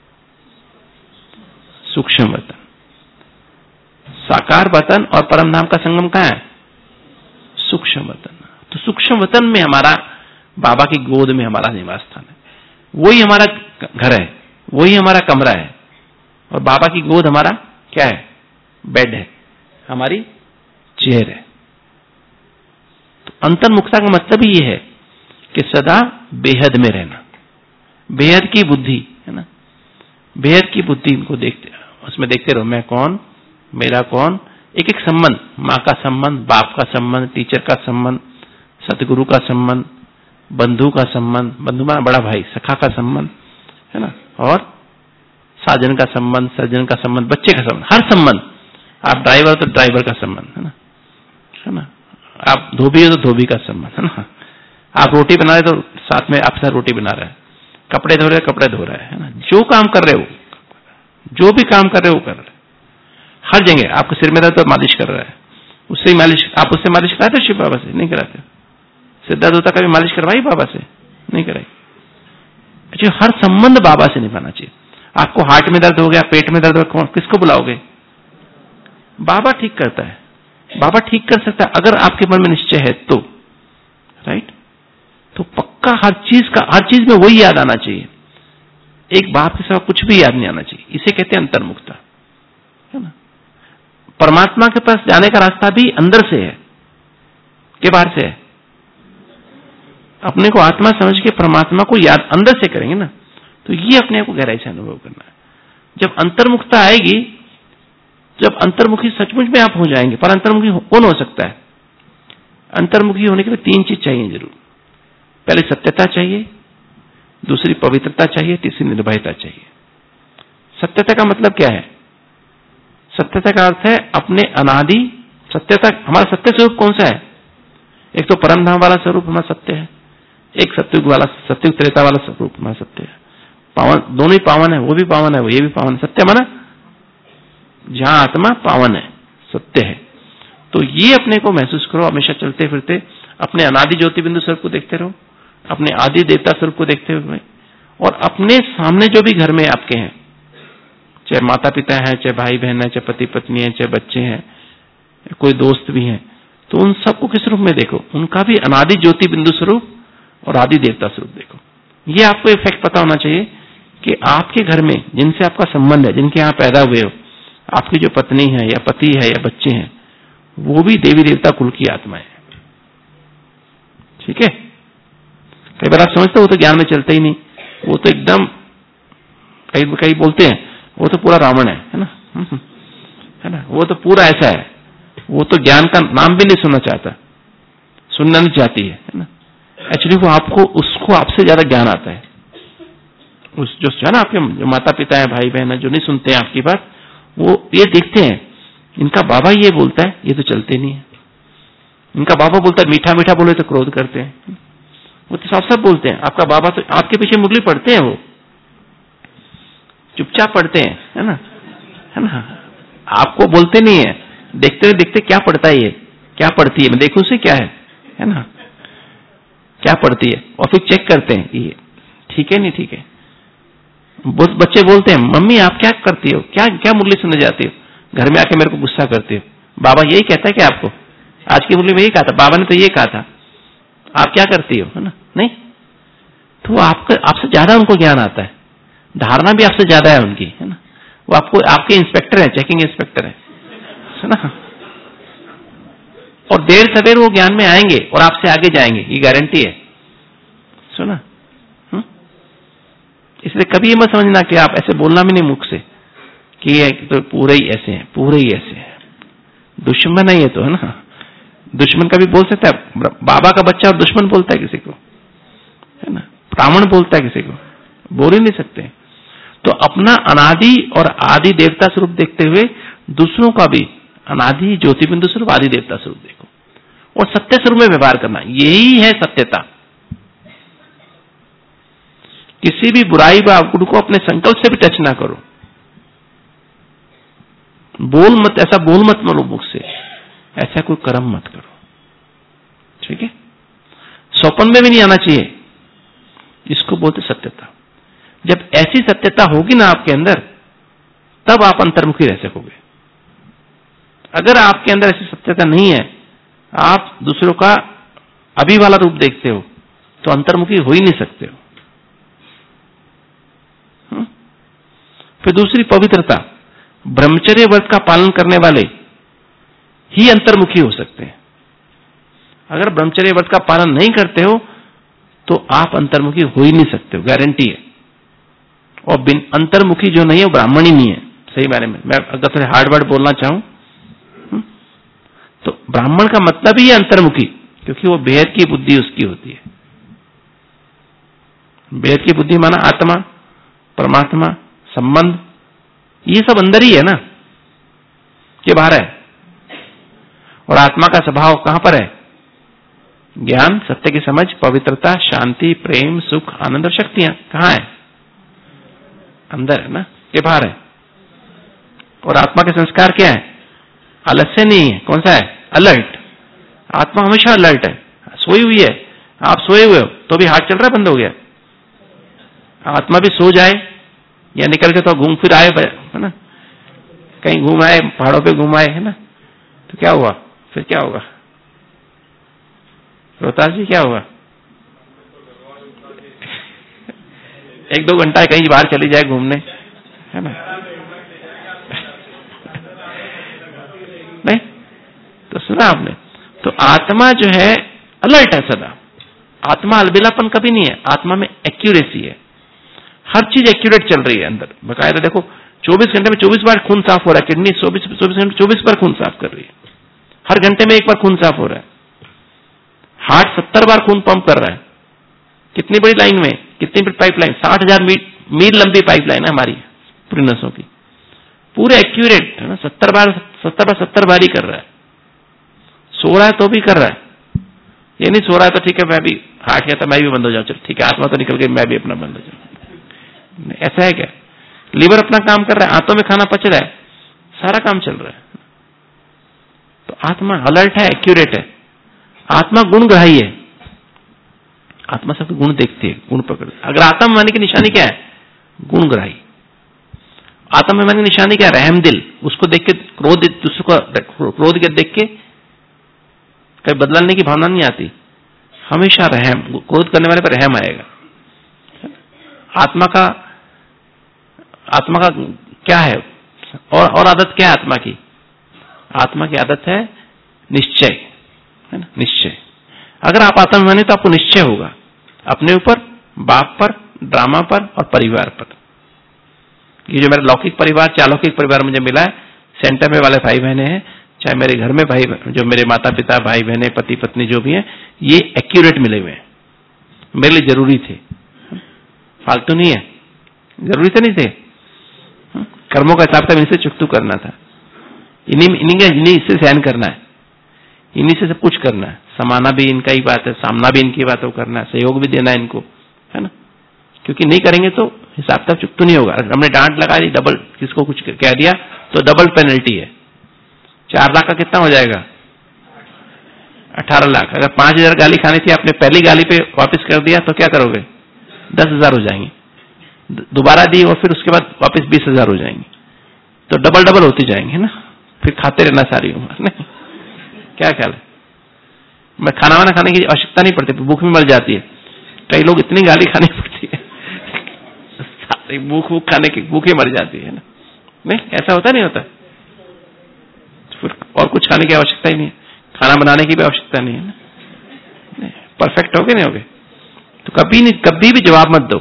सूक्ष्म वतन। साकार वतन और परम धाम का संगम कहाँ है? सूक्ष्म वतन। तो सूक्ष्म वतन में हमारा बाबा की गोद में हमारा निवास स्थान है, वही हमारा घर है, वही हमारा कमरा है, और बाबा की गोद हमारा क्या है? बेड है, हमारी चेयर है। तो अंतर्मुखता का मतलब ही ये है कि सदा बेहद में रहना, बेहद की बुद्धि है ना, बेहद की बुद्धि को देखते, उसमें देखते रहो मैं कौन, मेरा कौन। एक एक संबंध, माँ का संबंध, बाप का संबंध, टीचर का संबंध, सतगुरु का संबंध, बंधु का संबंध, बंधु माना बड़ा भाई, सखा का संबंध है ना, और साजन का संबंध, सज्जन का संबंध, बच्चे का संबंध, हर संबंध। आप ड्राइवर तो ड्राइवर का संबंध है ना, है ना, आप धोबी हो तो धोबी का संबंध है ना, आप रोटी बना रहे तो साथ में आपके साथ रोटी बना रहे हैं, कपड़े धो रहे कपड़े धो रहे हैं ना, जो काम कर रहे हो, जो भी काम कर रहे हो कर रहे, हर जगह। आपको सिर में दर्द तो मालिश कर रहा है, उससे ही मालिश, आप उससे मालिश कराते हो शिव बाबा से? नहीं कराते। सिर दर्द होता कभी मालिश करवाई बाबा से? नहीं कराई। अच्छा, हर संबंध बाबा से निभाना चाहिए। आपको हार्ट में दर्द हो गया, पेट में दर्द हो गया, किसको बुलाओगे? बाबा ठीक करता है, बाबा ठीक कर सकता है अगर आपके मन में निश्चय है तो। राइट? तो पक्का हर चीज का, हर चीज में वही याद आना चाहिए, एक बाप के सिवा कुछ भी याद नहीं आना चाहिए। इसे कहते हैं अंतर्मुखता, है ना। परमात्मा के पास जाने का रास्ता भी अंदर से है कि बाहर से है? अपने को आत्मा समझ के परमात्मा को याद अंदर से करेंगे ना, तो ये अपने को गहराई से अनुभव करना है। जब अंतर्मुखता आएगी, जब अंतर्मुखी सचमुच में आप हो जाएंगे। पर अंतर्मुखी कौन हो सकता है? अंतर्मुखी होने के लिए तीन चीज चाहिए जरूर। पहले सत्यता चाहिए, दूसरी पवित्रता चाहिए, तीसरी निर्भयता चाहिए। सत्यता का मतलब क्या है? सत्यता का अर्थ है अपने अनादि सत्यता। हमारा सत्य स्वरूप कौन सा है? एक तो परम धाम वाला स्वरूप हमारा सत्य है, एक सत्युग वाला, सत्युग त्रेता वाला स्वरूप हमारा सत्य है। पावन, दोनों ही पावन है, वो भी पावन है, वो ये भी पावन है। सत्य माना जहां आत्मा पावन है, सत्य है। तो ये अपने को महसूस करो, हमेशा चलते फिरते अपने अनादि ज्योति बिंदु स्वरूप को देखते रहो, अपने आदि देवता स्वरूप को देखते हुए, और अपने सामने जो भी घर में आपके हैं, चाहे माता पिता है, चाहे भाई बहन है, चाहे पति पत्नी है, चाहे बच्चे हैं, कोई दोस्त भी हैं, तो उन सबको किस रूप में देखो? उनका भी अनादि ज्योति बिंदु स्वरूप और आदि देवता स्वरूप देखो। ये आपको एक फैक्ट पता होना चाहिए कि आपके घर में जिनसे आपका संबंध है, जिनके यहाँ पैदा हुए हो, आपकी जो पत्नी है या पति है या बच्चे हैं, वो भी देवी देवता कुल की आत्मा है। ठीक है? कई बार आप समझते हो वो तो ज्ञान में चलते ही नहीं, वो तो एकदम, कई कई बोलते हैं वो तो पूरा रावण है, है ना, है ना, वो तो पूरा ऐसा है, वो तो ज्ञान का नाम भी नहीं सुनना चाहता, सुनना नहीं चाहती है, है ना। एक्चुअली वो आपको, उसको आपसे ज्यादा ज्ञान आता है। उस जो है ना आपके जो माता पिता है, भाई बहन है, जो नहीं सुनते हैं आपकी बात, वो ये देखते हैं इनका बाबा ये बोलता है, ये तो चलते नहीं है। इनका बाबा बोलता है मीठा मीठा बोले तो क्रोध करते हैं, वो तो सब सब बोलते हैं। आपका बाबा तो आपके पीछे मुरली पढ़ते हैं, वो चुपचाप पढ़ते हैं, है ना, है ना, आपको बोलते नहीं है। देखते हुए देखते क्या पढ़ता है ये, क्या पढ़ती है, मैं देखूं से क्या है, है ना, क्या पढ़ती है, और फिर चेक करते हैं ये ठीक है नहीं ठीक है। बच्चे बोलते हैं मम्मी आप क्या करती हो, क्या क्या मुरली सुनने जाती हो, घर में आके मेरे को गुस्सा करती हो। बाबा यही कहता है कि आपको आज की मुरली में यही कहा था, बाबा ने तो ये कहा था, आप क्या करती हो, है ना। नहीं, तो आपको आपसे ज्यादा उनको ज्ञान आता है, धारणा भी आपसे ज्यादा है उनकी, है ना। वो आपको, आपके इंस्पेक्टर है, चेकिंग इंस्पेक्टर है, है ना। और देर सवेर वो ज्ञान में आएंगे और आपसे आगे जाएंगे, ये गारंटी है, सुना। इसलिए कभी ये मत समझना कि आप ऐसे बोलना भी नहीं मुख से कि ये तो पूरे ही ऐसे हैं, पूरे ही ऐसे हैं, दुश्मन है ये तो, है ना। दुश्मन कभी बोल सकता है, बाबा का बच्चा और दुश्मन बोलता है किसी को, है ना, ब्राह्मण बोलता है किसी को, बोल ही नहीं सकते। तो अपना अनादि और आदि देवता स्वरूप देखते हुए दूसरों का भी अनादि ज्योति बिंदु स्वरूप, आदि देवता स्वरूप देखो, और सत्य स्वरूप में व्यवहार करना, यही है सत्यता। किसी भी बुराई व अवगुण को अपने संकल्प से भी टच ना करो, बोल मत, ऐसा बोल मत मरो मुख से, ऐसा कोई कर्म मत करो, ठीक है। स्वप्न में भी नहीं आना चाहिए, इसको बोलते सत्यता। जब ऐसी सत्यता होगी ना आपके अंदर, तब आप अंतर्मुखी रह सकोगे। अगर आपके अंदर ऐसी सत्यता नहीं है, आप दूसरों का अभी वाला रूप देखते हो, तो अंतर्मुखी हो ही नहीं सकते हो। फिर दूसरी पवित्रता, ब्रह्मचर्य व्रत का पालन करने वाले ही अंतर्मुखी हो सकते हैं। अगर ब्रह्मचर्य व्रत का पालन नहीं करते हो तो आप अंतर्मुखी हो ही नहीं सकते हो, गारंटी है। और बिन अंतर्मुखी जो नहीं है वो ब्राह्मण ही नहीं है, सही बारे में। मैं अगर थोड़े हार्ड वर्ड बोलना चाहूं तो ब्राह्मण का मतलब ही है अंतर्मुखी, क्योंकि वो भेद की बुद्धि उसकी होती है। भेद की बुद्धि माना आत्मा, परमात्मा, संबंध, ये सब अंदर ही है ना, ये बाहर है। और आत्मा का स्वभाव कहां पर है? ज्ञान, सत्य की समझ, पवित्रता, शांति, प्रेम, सुख, आनंद और शक्तियां कहां है? अंदर है ना, ये बाहर है। और आत्मा के संस्कार क्या है? आलस्य नहीं है। कौन सा है? अलर्ट। आत्मा हमेशा अलर्ट है, सोई हुई है। आप सोए हुए हो तो भी हार्ट चल रहा है, बंद हो गया। आत्मा भी सो जाए या निकल के तो घूम फिर आए, है ना, कहीं घूम आए, पहाड़ों पे घूम आए, है ना, तो क्या हुआ? फिर क्या होगा रोहतास जी, क्या होगा? एक दो घंटा कहीं बाहर चली जाए घूमने, है ना, नहीं तो सुना आपने। तो आत्मा जो है अलर्ट है सदा। आत्मा अलबेलापन कभी नहीं है, आत्मा में एक्यूरेसी है। हर चीज एक्यूरेट चल रही है अंदर, बकायदा। देखो चौबीस घंटे में चौबीस बार खून साफ हो रहा है, किडनी चौबीस चौबीस घंटे चौबीस बार खून साफ कर रही है, हर घंटे में एक बार खून साफ हो रहा है। हार्ट सत्तर बार खून पंप कर रहा है। कितनी बड़ी लाइन में, कितनी बड़ी पाइपलाइन, साठ हजार मील लंबी पाइपलाइन है हमारी पूरी नसों की, पूरे एक्यूरेट है ना। सत्तर बार सत्तर बार सत्तर बार ही कर रहा है। सो रहा है तो भी कर रहा है, ये नहीं सो रहा है तो ठीक है मैं भी हार्ट गया तो मैं भी बंद हो जाऊं, चलो ठीक है, आत्मा तो निकल गई, मैं भी अपना बंद हो जाऊं। ऐसा है क्या? लीवर अपना काम कर रहा है, आंतों में खाना पच रहा है, सारा काम चल रहा है। तो आत्मा अलर्ट है, एक्यूरेट है। आत्मा गुणग्राही है, आत्मा सबके गुण देखती है, गुण पकड़। अगर आत्मा माने की निशानी क्या है? गुणग्राही। आत्मा माने की निशानी क्या है? रहम दिल। उसको देख के क्रोध, दूसरे को क्रोध के देख के कभी बदलने की भावना नहीं आती, हमेशा रहम। क्रोध करने वाले पर रहम आएगा, आत्मा का आत्मा का क्या है? और और आदत क्या है आत्मा की? आत्मा की आदत है निश्चय, है ना? निश्चय। अगर आप आत्माभिमानी तो आपको निश्चय होगा अपने ऊपर, बाप पर, ड्रामा पर और परिवार पर। ये जो मेरा लौकिक परिवार, चालौकिक परिवार मुझे मिला है, सेंटर में वाले भाई बहने हैं, चाहे मेरे घर में भाई, जो मेरे माता पिता, भाई बहने, पति पत्नी जो भी हैं, ये एक्यूरेट मिले हुए हैं, मेरे लिए जरूरी थे, फालतू नहीं है। जरूरी थे नहीं थे, कर्मों का हिसाब था, इनसे चुकतू करना था, इन्हीं इन्हीं इन्हीं इससे सहन करना है, इन्हीं से सब कुछ करना है, समाना भी इनका ही बात है, सामना भी इनकी बात है, करना है, सहयोग भी देना है इनको, है ना? क्योंकि नहीं करेंगे तो हिसाब किताब चुकतू नहीं होगा। हमने डांट लगा दी, डबल किसको कुछ कह दिया तो डबल पेनल्टी है। चार लाख का कितना हो जाएगा? अठारह लाख। अगर पांच हजार गाली खानी थी, आपने पहली गाली पे वापस कर दिया तो क्या करोगे? दस हजार हो जाएंगे। दोबारा दी और फिर उसके बाद वापस बीस हजार हो जाएंगे, तो डबल डबल होती जाएंगे ना, फिर खाते रहना सारी उम्र। नहीं, क्या ख्याल है? मैं खाना वाना खाने की आवश्यकता नहीं पड़ती, भूख में मर जाती है। कई लोग इतनी गाली खानी पड़ती है, भूख भूख खाने की भूखे मर जाती है ना। नहीं, ऐसा होता नहीं होता? फिर और कुछ खाने की आवश्यकता ही नहीं है, खाना बनाने की भी आवश्यकता नहीं है ना। परफेक्ट हो गए नहीं हो गए? तो कभी नहीं, कभी भी जवाब मत दो,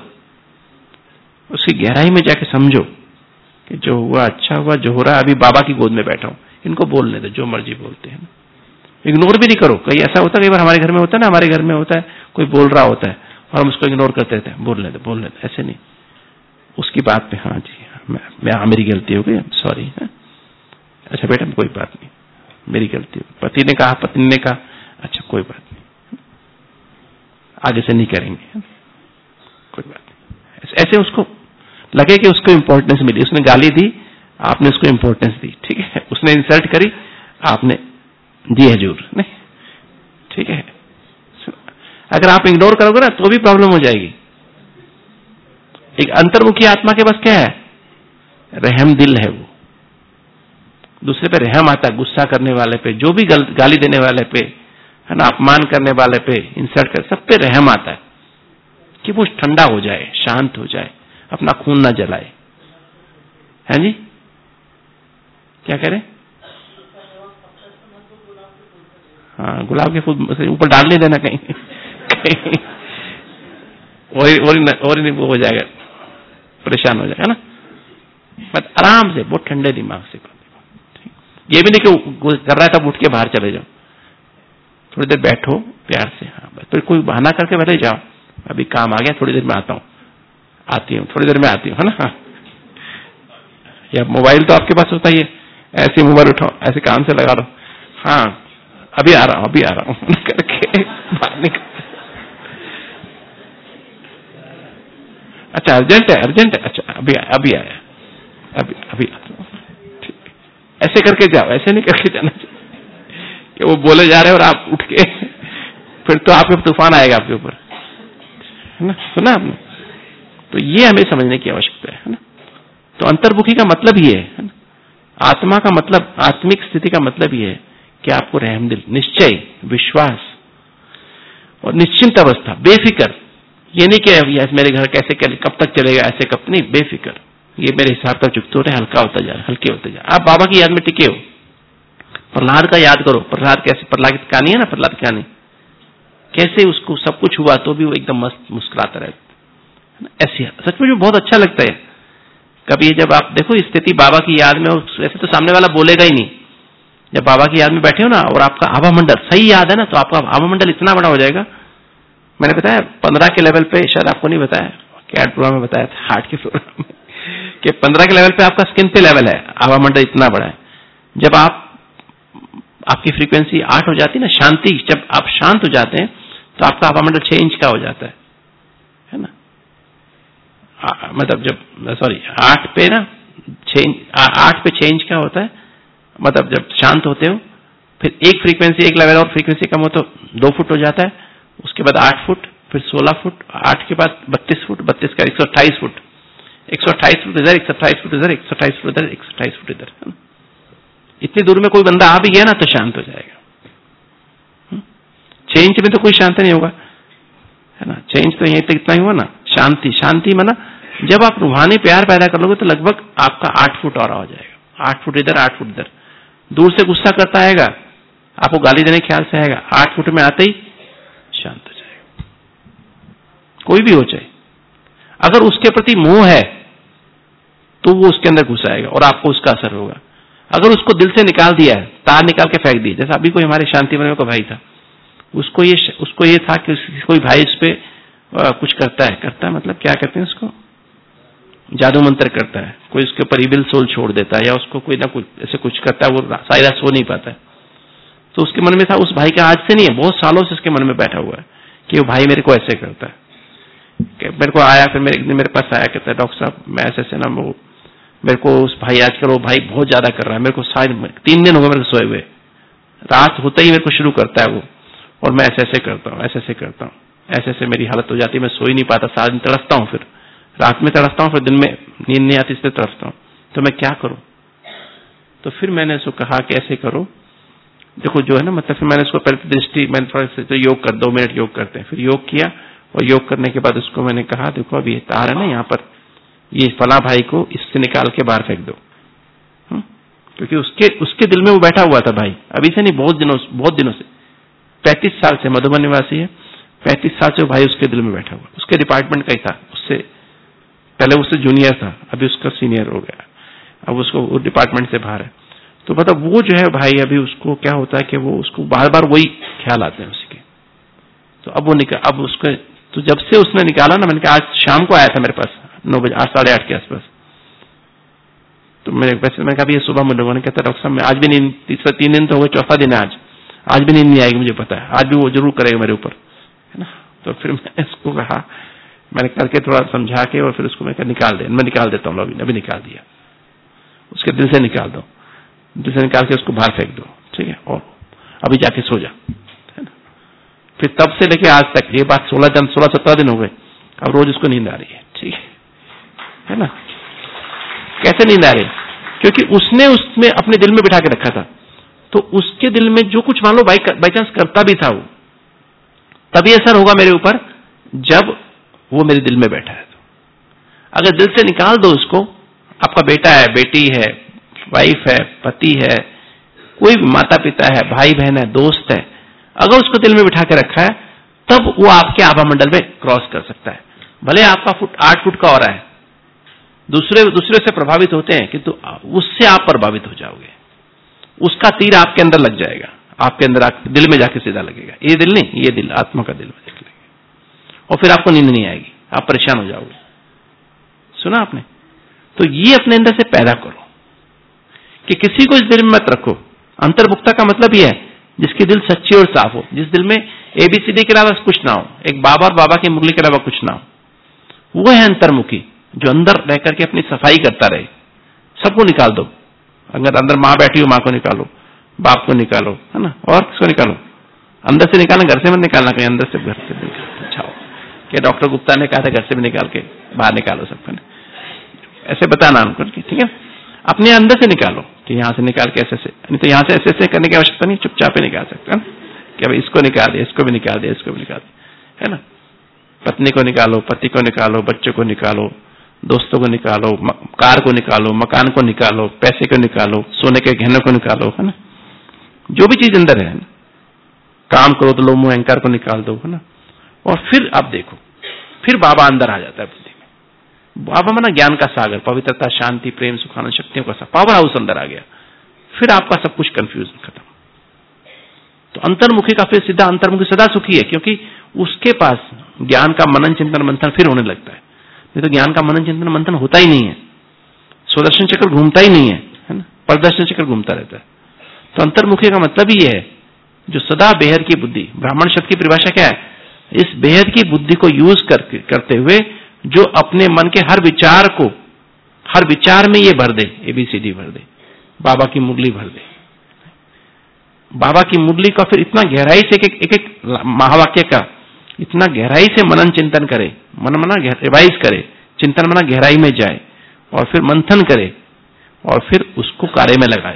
उसकी गहराई में जाके समझो कि जो हुआ अच्छा हुआ, जो हो रहा है, अभी बाबा की गोद में बैठा हूं, इनको बोलने दो जो मर्जी बोलते हैं। इग्नोर भी नहीं करो। कहीं ऐसा होता है, कई बार हमारे घर में होता है ना, हमारे घर में होता है कोई बोल रहा होता है और हम उसको इग्नोर करते रहते हैं, बोलने दो बोलने दो, ऐसे नहीं, उसकी बात पे हाँ जी मैं, मैं हाँ मेरी गलती हो गई, सॉरी, अच्छा बेटा कोई बात नहीं, मेरी गलती हो। पति ने कहा, पत्नी ने कहा, अच्छा कोई बात नहीं, आगे से नहीं करेंगे, कोई बात नहीं। ऐसे उसको लगे कि उसको इंपॉर्टेंस मिली, उसने गाली दी, आपने उसको इंपॉर्टेंस दी, ठीक है, उसने इंसल्ट करी, आपने दी हजूर, नहीं, ठीक है। अगर आप इग्नोर करोगे ना तो भी प्रॉब्लम हो जाएगी। एक अंतर्मुखी आत्मा के पास क्या है? रहम दिल है, वो दूसरे पे रहम आता है, गुस्सा करने वाले पे, जो भी गाली देने वाले पे, है ना, अपमान करने वाले पे, इंसल्ट कर, सब पे रहम आता है कि वो ठंडा हो जाए, शांत हो जाए, अपना खून ना जलाए। है जी, क्या कह रहे? हाँ, गुलाब के फूल से ऊपर डाल नहीं देना कहीं, कहीं और और और नहीं वो हो जाएगा, परेशान हो जाएगा ना। बस आराम से, बहुत ठंडे दिमाग से। ये भी नहीं कि कर रहा है तब उठ के बाहर चले जाओ, थोड़ी देर बैठो प्यार से, हाँ बस, फिर कोई बहाना करके बैठे जाओ, अभी काम आ गया, थोड़ी देर में आता हूँ, आती हूँ, थोड़ी देर में आती हूँ, है ना। या मोबाइल तो आपके पास होता ही है, ऐसे मोबाइल उठाओ, ऐसे कान से लगा लो, हाँ अभी आ रहा हूँ, अभी आ रहा हूँ करके बाहर निकल। अच्छा अर्जेंट है, अर्जेंट है, अच्छा अभी अभी आया, अभी अभी ठीक, ऐसे करके जाओ, ऐसे नहीं करके जाना चाहिए कि वो बोले जा रहे हैं और आप उठ के, फिर तो आपके तूफान आएगा आपके ऊपर, है ना। सुना आपने? तो ये हमें समझने की आवश्यकता है, है ना। तो अंतर्मुखी का मतलब ये है, आत्मा का मतलब, आत्मिक स्थिति का मतलब ये है कि आपको रहमदिल, निश्चय, विश्वास और निश्चिंत अवस्था, बेफिक्र। ये नहीं कि मेरे घर कैसे कब तक चलेगा, ऐसे कब नहीं, बेफिक्र, ये मेरे हिसाब का चुकते हो रहे, हल्का होता जा रहा, हल्के होते जा। आप बाबा की याद में टिके हो, प्रहलाद का याद करो, प्रहलाद कैसे, प्रहलाद की कहानी है ना, प्रहलाद की कहानी, कैसे उसको सब कुछ हुआ तो भी वो एकदम मस्त मुस्कुराता रहता, ऐसी सच में जो बहुत अच्छा लगता है। कभी जब आप देखो स्थिति बाबा की याद में, ऐसे तो सामने वाला बोलेगा ही नहीं, जब बाबा की याद में बैठे हो ना और आपका आभा मंडल सही याद है ना, तो आपका आभा मंडल इतना बड़ा हो जाएगा। मैंने बताया पंद्रह के लेवल पे, शायद आपको नहीं बताया, कैट प्रोग्राम में बताया था, हार्ट के प्रोग्राम में, कि पंद्रह के लेवल पे आपका स्किन पे लेवल है, आभा मंडल इतना बड़ा है। जब आप आपकी फ्रीक्वेंसी आठ हो जाती है ना, शांति, जब आप शांत हो जाते हैं तो आपका आभा मंडल छह इंच का हो जाता है, है ना। आ, मतलब जब सॉरी आठ पे ना छह, आठ पे छह इंच का होता है, मतलब जब शांत होते हो, फिर एक फ्रीक्वेंसी, एक लेवल और फ्रीक्वेंसी कम हो तो दो फुट हो जाता है, उसके बाद आठ फुट, फिर सोलह फुट, आठ के बाद बत्तीस फुट, बत्तीस का एक सौ अट्ठाईस फुट, एक सौ अट्ठाईस फुट इधर, एक सौ अट्ठाईस फुट इधर, एक सौ अट्ठाईस फुट इधर, एक सौ अट्ठाईस फुट इधर। इतनी दूर में कोई बंदा आ भी गया ना तो शांत हो जाएगा। छह इंच में तो कोई शांत नहीं होगा, है ना। चेंज तो यहीं तक इतना ही हुआ ना। शांति, शांति माना जब आप रूहानी प्यार पैदा कर लोगे तो लगभग आपका आठ फुट और हो जाएगा। आठ फुट इधर, आठ फुट इधर। दूर से गुस्सा करता आएगा, आपको गाली देने के ख्याल से आएगा, आठ फुट में आते ही शांत हो जाएगा। कोई भी हो चाहे, अगर उसके प्रति मोह है तो वो उसके अंदर घुस आएगा और आपको उसका असर होगा। अगर उसको दिल से निकाल दिया है, तार निकाल के फेंक दी, जैसा अभी कोई हमारे शांति वन में का भाई था, उसको ये उसको ये था कि कोई भाई उस पर कुछ करता है, करता है मतलब क्या कहते हैं उसको, जादू मंत्र करता है, कोई उसके ऊपर इविल सोल छोड़ देता है या उसको कोई ना कुछ ऐसे कुछ करता है, वो सारी रात सो नहीं पाता है। तो उसके मन में था, उस भाई का आज से नहीं है, बहुत सालों से उसके मन में बैठा हुआ है कि वो भाई मेरे को ऐसे करता है। मेरे को आया, फिर मेरे एक दिन मेरे पास आया, कहता है डॉक्टर साहब मैं ऐसे ऐसे ना, वो मेरे को उस भाई आजकल वो भाई बहुत ज्यादा कर रहा है, मेरे को सारे तीन दिन हो गए मेरे को सोए हुए, रात होते ही मेरे को शुरू करता है वो, और मैं ऐसे ऐसे करता हूँ, ऐसे ऐसे करता हूँ, ऐसे ऐसे मेरी हालत हो जाती है, मैं सो ही नहीं पाता, सारा दिन तड़पता हूँ, फिर रात में तड़पता हूँ, फिर दिन में नींद नहीं आती इसलिए तड़पता हूँ, तो मैं क्या करूँ। तो फिर मैंने उसको कहा कि ऐसे करो, देखो जो है ना, मतलब फिर मैंने उसको पहले दृष्टि, मैंने थोड़ा सा तो योग कर, दो मिनट योग करते हैं, फिर योग किया, और योग करने के बाद उसको मैंने कहा देखो अभी ये तार है ना यहाँ पर, ये फला भाई को इससे निकाल के बाहर फेंक दो। हुँ? क्योंकि उसके उसके दिल में वो बैठा हुआ था भाई, अभी से नहीं, बहुत दिनों बहुत दिनों से, पैंतीस साल से मधुबन निवासी है, पैंतीस साल से वो भाई उसके दिल में बैठा हुआ, उसके डिपार्टमेंट का ही था, उससे पहले उससे जूनियर था, अभी उसका सीनियर हो गया, अब उसको वो डिपार्टमेंट से बाहर है। तो मतलब वो जो है भाई, अभी उसको क्या होता है कि वो उसको बार बार वही ख्याल आते हैं उसके। तो अब वो निकाल, अब उसको, तो जब से उसने निकाला ना, मैंने कहा आज शाम को आया था मेरे पास नौ बजे, आठ साढ़े आठ के आसपास, तो मेरे वैसे मैंने कहा ये सुबह मुझे लोगों ने कहता डॉक्टर साहब मैं आज भी नींद, तीसरा तीन दिन तो हो गए, चौथा दिन है आज, आज भी नींद नहीं आएगी मुझे पता है, आज भी वो जरूर करेगा मेरे ऊपर, है ना। तो फिर मैंने उसको कहा, मैंने करके थोड़ा समझा के, और फिर उसको मैं निकाल दे, मैं निकाल देता हूँ, अभी अभी निकाल दिया, उसके दिल से निकाल दो, दिल से निकाल के उसको बाहर फेंक दो, ठीक है, और अभी जाके सो जा, है ना। फिर तब से लेके आज तक, ये बात सोलह दिन सोलह सत्रह दिन हो गए, अब रोज उसको नींद आ रही है, ठीक है है ना। कैसे नींद आ रही? क्योंकि उसने उसमें अपने दिल में बिठा के रखा था, तो उसके दिल में जो कुछ मान लो बाई बाई चांस करता भी था वो, तभी असर होगा मेरे ऊपर जब वो मेरे दिल में बैठा है। तो अगर दिल से निकाल दो उसको, आपका बेटा है, बेटी है, वाइफ है, पति है, कोई भी माता पिता है, भाई बहन है, दोस्त है, अगर उसको दिल में बिठा के रखा है, तब वो आपके आभा मंडल में क्रॉस कर सकता है। भले आपका फुट आठ फुट का हो रहा है, दूसरे दूसरे से प्रभावित होते हैं, किंतु तो उससे आप प्रभावित हो जाओगे, उसका तीर आपके अंदर लग जाएगा, आपके अंदर दिल में जाके सीधा लगेगा। ये दिल नहीं, ये दिल आत्मा का दिल में लगेगा, और फिर आपको नींद नहीं आएगी, आप परेशान हो जाओगे। सुना आपने? तो ये अपने अंदर से पैदा करो कि किसी को इस दिल में मत रखो। अंतर्मुक्ता का मतलब यह है जिसकी दिल सच्ची और साफ हो, जिस दिल में एबीसीडी के अलावा कुछ ना हो, एक बाबा और बाबा की मुरली के अलावा कुछ ना हो, वो है अंतर्मुखी, जो अंदर रह करके अपनी सफाई करता रहे। सबको निकाल दो, अगर अंदर माँ बैठी हो, माँ को निकालो, बाप को निकालो, है ना, और किसको निकालो, अंदर से निकालना, घर से मत निकालना, कहीं अंदर से घर से निकालो। अच्छा, क्या डॉक्टर गुप्ता ने कहा था घर से भी निकाल के बाहर निकालो सबको, ऐसे बताना उनको, ठीक है, अपने अंदर से निकालो कि यहाँ से निकाल के ऐसे से, नहीं तो यहाँ से ऐसे ऐसे करने की आवश्यकता नहीं, चुपचाप ही निकाल सकते हैं कि भाई इसको निकाल दे, इसको भी निकाल दे, इसको भी निकाल दे, है ना। पत्नी को निकालो, पति को निकालो, बच्चों को निकालो, दोस्तों को निकालो, कार को निकालो, मकान को निकालो, पैसे को निकालो, सोने के गहनों को निकालो, है ना, जो भी चीज अंदर है, काम करो तो लोभ मोह अहंकार को निकाल दो, है ना। और फिर आप देखो, फिर बाबा अंदर आ जाता है बुद्धि में। बाबा माना ज्ञान का सागर, पवित्रता, शांति, प्रेम, सुखानंद, शक्तियों का पावर हाउस अंदर आ गया, फिर आपका सब कुछ कंफ्यूजन खत्म। तो अंतर्मुखी का फिर सीधा अंतर्मुखी सदा सुखी है, क्योंकि उसके पास ज्ञान का मनन चिंतन मंथन फिर होने लगता है। नहीं तो ज्ञान का मनन चिंतन मंथन होता ही नहीं है, स्वदर्शन चक्र घूमता ही नहीं है, है ना, परदर्शन चक्र घूमता रहता है। तो अंतर्मुखी का मतलब ही है जो सदा बेहद की बुद्धि, ब्राह्मण शब्द की परिभाषा क्या है, इस बेहद की बुद्धि को यूज कर, करते हुए जो अपने मन के हर विचार को, हर विचार में ये भर दे, एबीसीडी भर दे, बाबा की मुरली भर दे, बाबा की मुरली का फिर इतना गहराई से एक एक, एक महावाक्य का इतना गहराई से मनन चिंतन करे, मन मना रिवाइज करे, चिंतन मना गहराई में जाए, और फिर मंथन करे, और फिर उसको कार्य में लगाए।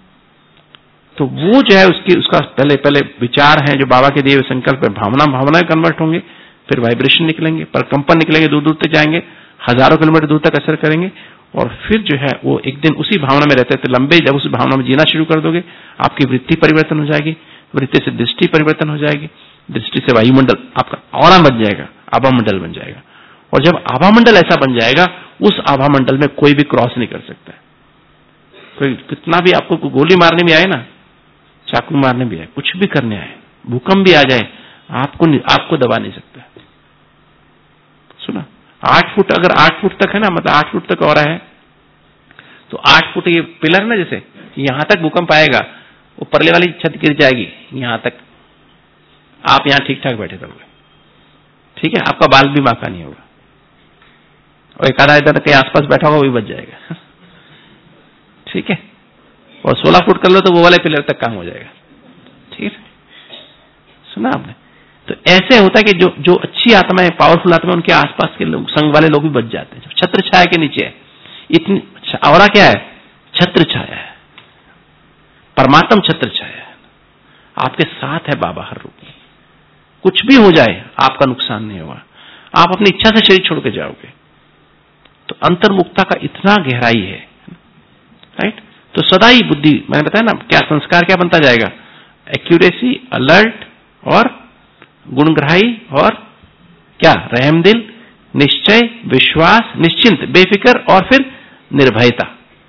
तो वो जो है उसकी उसका पहले पहले विचार है जो बाबा के दिए हुए संकल्प है, भावना भावना कन्वर्ट होंगे, फिर वाइब्रेशन निकलेंगे, पर कंपन निकलेंगे, दूर दूर तक जाएंगे, हजारों किलोमीटर दूर तक असर करेंगे, और फिर जो है वो एक दिन उसी भावना में रहते थे लंबे। जब उस भावना में जीना शुरू कर दोगे, आपकी वृत्ति परिवर्तन हो जाएगी, वृत्ति से दृष्टि परिवर्तन हो जाएगी, दृष्टि से वायुमंडल आपका ऑरा बन जाएगा, आभा मंडल बन जाएगा। और जब आभा मंडल ऐसा बन जाएगा, उस आभा मंडल में कोई भी क्रॉस नहीं कर सकता। कोई कितना भी आपको गोली मारने में आए ना, चाकू मारने भी आए, कुछ भी करने आए, भूकंप भी आ जाए, आपको आपको दबा नहीं सकता। सुना, आठ फुट अगर आठ फुट तक है ना, मतलब आठ फुट तक और है, तो आठ फुट ये पिलर ना, जैसे यहां तक भूकंप आएगा, वो परले वाली छत गिर जाएगी यहां तक, आप यहां ठीक ठाक बैठे रहोगे, ठीक है, आपका बाल भी बांका नहीं होगा, और एक आधा इधर के आसपास बैठा होगा वो भी बच जाएगा, ठीक है। और सोलह फुट कर लो तो वो वाले पिलर तक काम हो जाएगा, ठीक है। सुना आपने? तो ऐसे होता है कि जो जो अच्छी आत्मा है, पावरफुल आत्मा, उनके आसपास के लोग, संग वाले लोग भी बच जाते हैं। छत्र छाया के नीचे है, इतनी औरा क्या है? छत्र छाया है, परमात्म छत्र छाया है, आपके साथ है बाबा हर रूप में। कुछ भी हो जाए आपका नुकसान नहीं होगा, आप अपनी इच्छा से शरीर छोड़ के जाओगे। तो अंतर्मुखता का इतना गहराई है, राइट। तो सदा ही बुद्धि, मैंने बताया ना, क्या संस्कार क्या बनता जाएगा? एक्यूरेसी, अलर्ट और गुणग्राही, और क्या? रहमदिल, निश्चय, विश्वास, निश्चिंत, बेफिक्र, और फिर निर्भयता।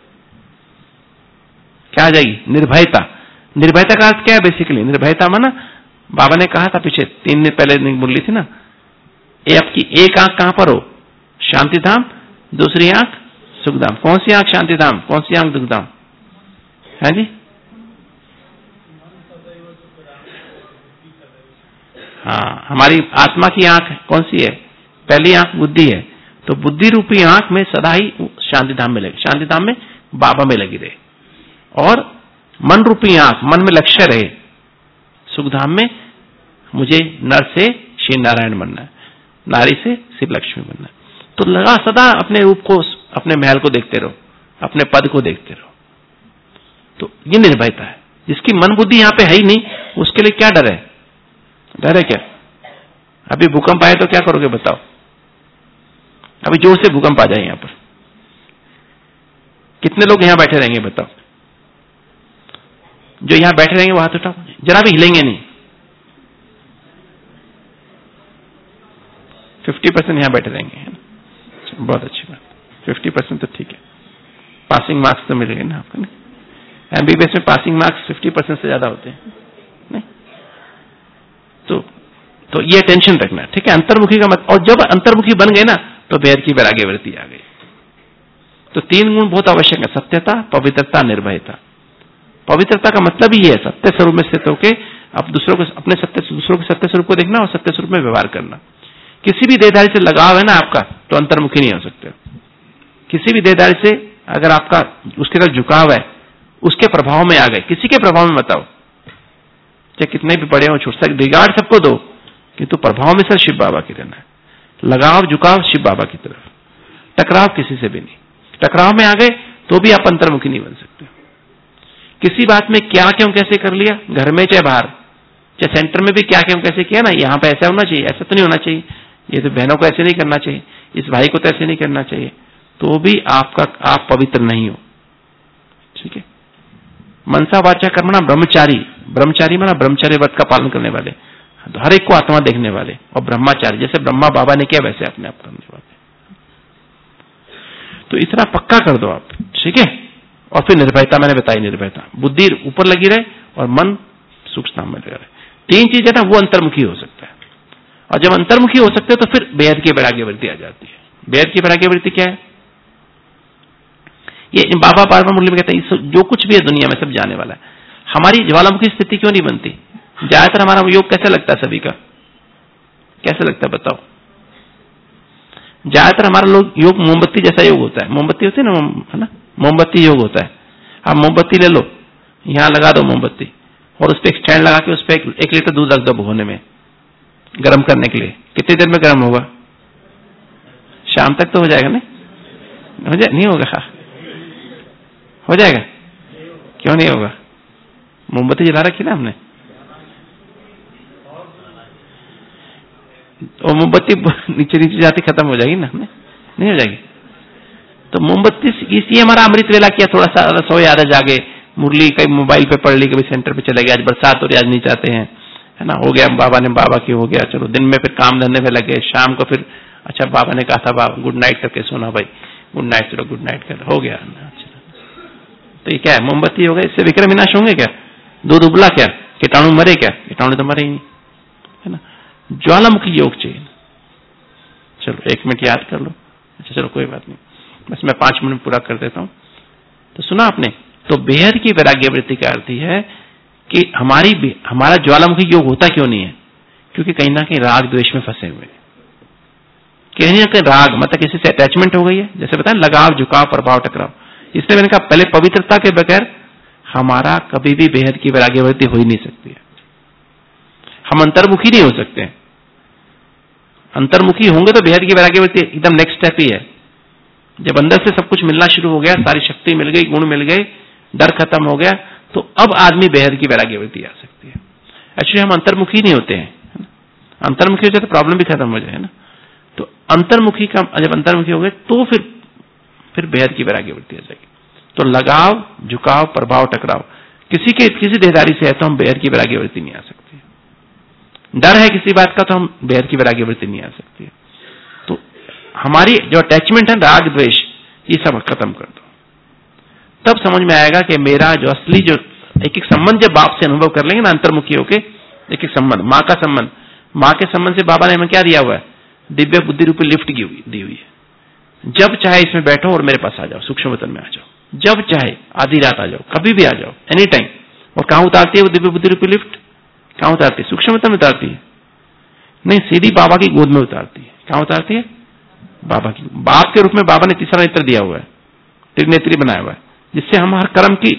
क्या आ जाएगी? निर्भयता। निर्भयता का अर्थ क्या है बेसिकली? निर्भयता माना, बाबा ने कहा था पीछे तीन दिन पहले बोली थी ना, ये आपकी एक आंख कहां पर हो? शांति धाम, दूसरी आंख सुखधाम। कौन सी आंख शांति धाम, कौन सी आंख दुखधाम? है जी? हाँ, हमारी आत्मा की आंख कौन सी है? पहली आंख बुद्धि है, तो बुद्धि रूपी आंख में सदा ही शांति धाम में लगे, शांति धाम में बाबा में लगी रहे। और मन रूपी आंख, मन में लक्ष्य रहे, सुखधाम में मुझे नर से श्री नारायण बनना है, नारी से शिव लक्ष्मी बनना है। तो लगा सदा अपने रूप को, अपने महल को देखते रहो, अपने पद को देखते रहो। तो ये निर्भयता है। जिसकी मन बुद्धि यहां पे है ही नहीं, उसके लिए क्या डर है? डर है क्या? अभी भूकंप आए तो क्या करोगे बताओ? अभी जोर से भूकंप आ जाए यहां पर, कितने लोग यहां बैठे रहेंगे बताओ? जो यहां बैठे रहेंगे वो हाथ उठाओ, जरा भी हिलेंगे नहीं। फिफ्टी परसेंट यहां बैठे रहेंगे, है ना? बहुत अच्छी बात, फिफ्टी परसेंट तो ठीक है, पासिंग मार्क्स तो मिलेंगे ना आपको। एमबीबीएस में पासिंग मार्क्स फिफ्टी परसेंट से ज्यादा होते हैं, नहीं? तो तो ये टेंशन रखना, ठीक है। अंतर्मुखी का मत, और जब अंतर्मुखी बन गए ना, तो बेहद की वैराग्य वृत्ति आ गई। तो तीन गुण बहुत आवश्यक है, सत्यता, पवित्रता, निर्भयता। पवित्रता का मतलब ही है सत्य स्वरूप में स्थित होकर अब दूसरों को, अपने सत्य, दूसरों के सत्य स्वरूप को देखना और सत्य स्वरूप में व्यवहार करना। किसी भी देहधारी से लगाव है ना आपका, तो अंतर्मुखी नहीं हो सकते। किसी भी देहधारी से अगर आपका उसके तरफ झुकाव है, उसके प्रभाव में आ गए, किसी के प्रभाव में बताओ, चाहे कितने भी बड़े हो, छोटे, बिगाड़ सबको दो, किंतु प्रभाव में सर शिव बाबा की रहना है। लगाव झुकाव शिव बाबा की तरफ, टकराव किसी से भी नहीं। टकराव में आ गए तो भी आप अंतर्मुखी नहीं बन सकते। किसी बात में क्या क्यों कैसे कर लिया, घर में चाहे बाहर, चाहे सेंटर में भी क्या क्यों कैसे किया ना, यहाँ पे ऐसा होना चाहिए, ऐसा तो नहीं होना चाहिए, ये तो बहनों को ऐसे नहीं करना चाहिए, इस भाई को तो ऐसे नहीं करना चाहिए, तो भी आपका आप पवित्र नहीं हो, ठीक है। मनसा वाचा कर्मणा ब्रह्मचारी, ब्रह्मचारी माना ब्रह्मचर्य व्रत का पालन करने वाले, तो हर एक को आत्मा देखने वाले, और ब्रह्मचारी जैसे ब्रह्मा बाबा ने किया वैसे अपने आप करने वाले। तो इतना पक्का कर दो आप, ठीक है। और फिर निर्भयता, मैंने बताई निर्भयता, बुद्धि ऊपर लगी रहे और मन सूक्ष्म में लगा रहे। तीन चीजें ना, वो अंतर्मुखी हो सकता है। और जब अंतर्मुखी हो सकते हैं तो फिर बेहद की वैराग्य वृत्ति आ जाती है। बेहद की वैराग्य वृत्ति क्या है? ये बाबा बार बार मुरली में कहते हैं, जो कुछ भी है दुनिया में सब जाने वाला है। हमारी ज्वालामुखी स्थिति क्यों नहीं बनती? ज्यादातर हमारा योग कैसा लगता है सभी का? कैसे लगता है बताओ? ज्यादातर हमारा लोग योग मोमबत्ती जैसा योग होता है। मोमबत्ती होती है ना, है ना, मोमबत्ती योग होता है। आप मोमबत्ती ले लो, यहां लगा दो मोमबत्ती, और उस पर एक स्टैंड लगा के उस पर एक, एक लीटर दूध रख दो भगोने में गर्म करने के लिए। कितनी देर में गर्म होगा? शाम तक तो हो जाएगा नहीं? हो जाए नहीं होगा? हो जाएगा? क्यों नहीं होगा? मोमबत्ती जला रखी ना हमने। वो तो मोमबत्ती नीचे नीचे जाती खत्म हो जाएगी ना, नहीं हो जाएगी। तो मोमबत्ती इसी हमारा अमृत वेला किया, थोड़ा सा रसोई याद जागे, मुरली कहीं मोबाइल पे पढ़ ली, कभी सेंटर पे चले गए, आज बरसात हो रही, आज नहीं चाहते हैं, है ना, हो गया बाबा ने बाबा की हो गया, चलो दिन में फिर काम धंधे में लगे, शाम को फिर अच्छा बाबा ने कहा था बाबा गुड नाइट करके सोना भाई, गुड नाइट, चलो गुड नाइट कर, हो गया। तो ये क्या है, मोमबत्ती हो गया, इससे विक्रम विनाश होंगे क्या? दूध उबला क्या? कीटाणु मरे क्या? कीटाणु तो मरे ही नहीं, है ना। ज्वालामुखी योग चाहिए। चलो एक मिनट याद कर लो। अच्छा चलो कोई बात नहीं, बस मैं पांच मिनट पूरा कर देता हूं। तो सुना आपने, तो बेहद की वैराग्य वृत्ति का अर्थ है कि हमारी हमारा ज्वालामुखी योग होता क्यों नहीं है? क्योंकि कहीं ना कहीं राग द्वेष में फंसे हुए, कहीं ना कहीं राग मतलब किसी से अटैचमेंट हो गई है, जैसे बताएं लगाव, झुकाव, प्रभाव, टकराव। इसलिए मैंने कहा पहले पवित्रता के बगैर हमारा कभी भी बेहद की वैराग्य वृत्ति हो ही नहीं सकती है। हम अंतर्मुखी नहीं हो सकते। अंतर्मुखी होंगे तो बेहद की वैराग्य वृत्ति एकदम नेक्स्ट स्टेप ही है। जब अंदर से सब कुछ मिलना शुरू हो गया, सारी शक्ति मिल गई, गुण मिल गए, डर खत्म हो गया, तो अब आदमी बेहद की वैराग्य वृत्ति आ सकती है। एक्चुअली हम अंतर्मुखी नहीं होते हैं। अंतर्मुखी हो जाए तो प्रॉब्लम भी खत्म हो जाए ना। तो अंतर्मुखी का जब अंतर्मुखी हो गए तो फिर फिर बेहद की वैराग्य वृत्ति आ जाएगी। तो लगाव, झुकाव, प्रभाव, टकराव किसी के किसी देहधारी से है तो हम बेहद की वैराग्य वृत्ति नहीं आ सकती। डर है किसी बात का तो हम बेहद की वैराग्य वृत्ति नहीं आ सकती है। तो हमारी जो अटैचमेंट है, राग द्वेष, ये सब खत्म कर दो, तब समझ में आएगा कि मेरा जो असली जो एक एक संबंध जब बाप से अनुभव कर लेंगे ना, अंतर्मुखी होके एक एक संबंध, माँ का संबंध, माँ के संबंध से बाबा ने हमें क्या दिया हुआ है? दिव्य बुद्धि रूपी लिफ्ट दी हुई दी हुई है। जब चाहे इसमें बैठो और मेरे पास आ जाओ, सूक्ष्म वतन में आ जाओ, जब चाहे आधी रात आ जाओ, कभी भी आ जाओ, एनी टाइम। और कहां उतारती है वो दिव्य बुद्धि रूपी लिफ्ट? कहां उतारती है? सूक्ष्म वतन में उतारती है? नहीं, सीधी बाबा की गोद में उतारती है। कहां उतारती है? बाबा की। बाप के रूप में बाबा ने तीसरा नेत्र दिया हुआ है, त्रिनेत्री बनाया हुआ है, जिससे हम हर कर्म की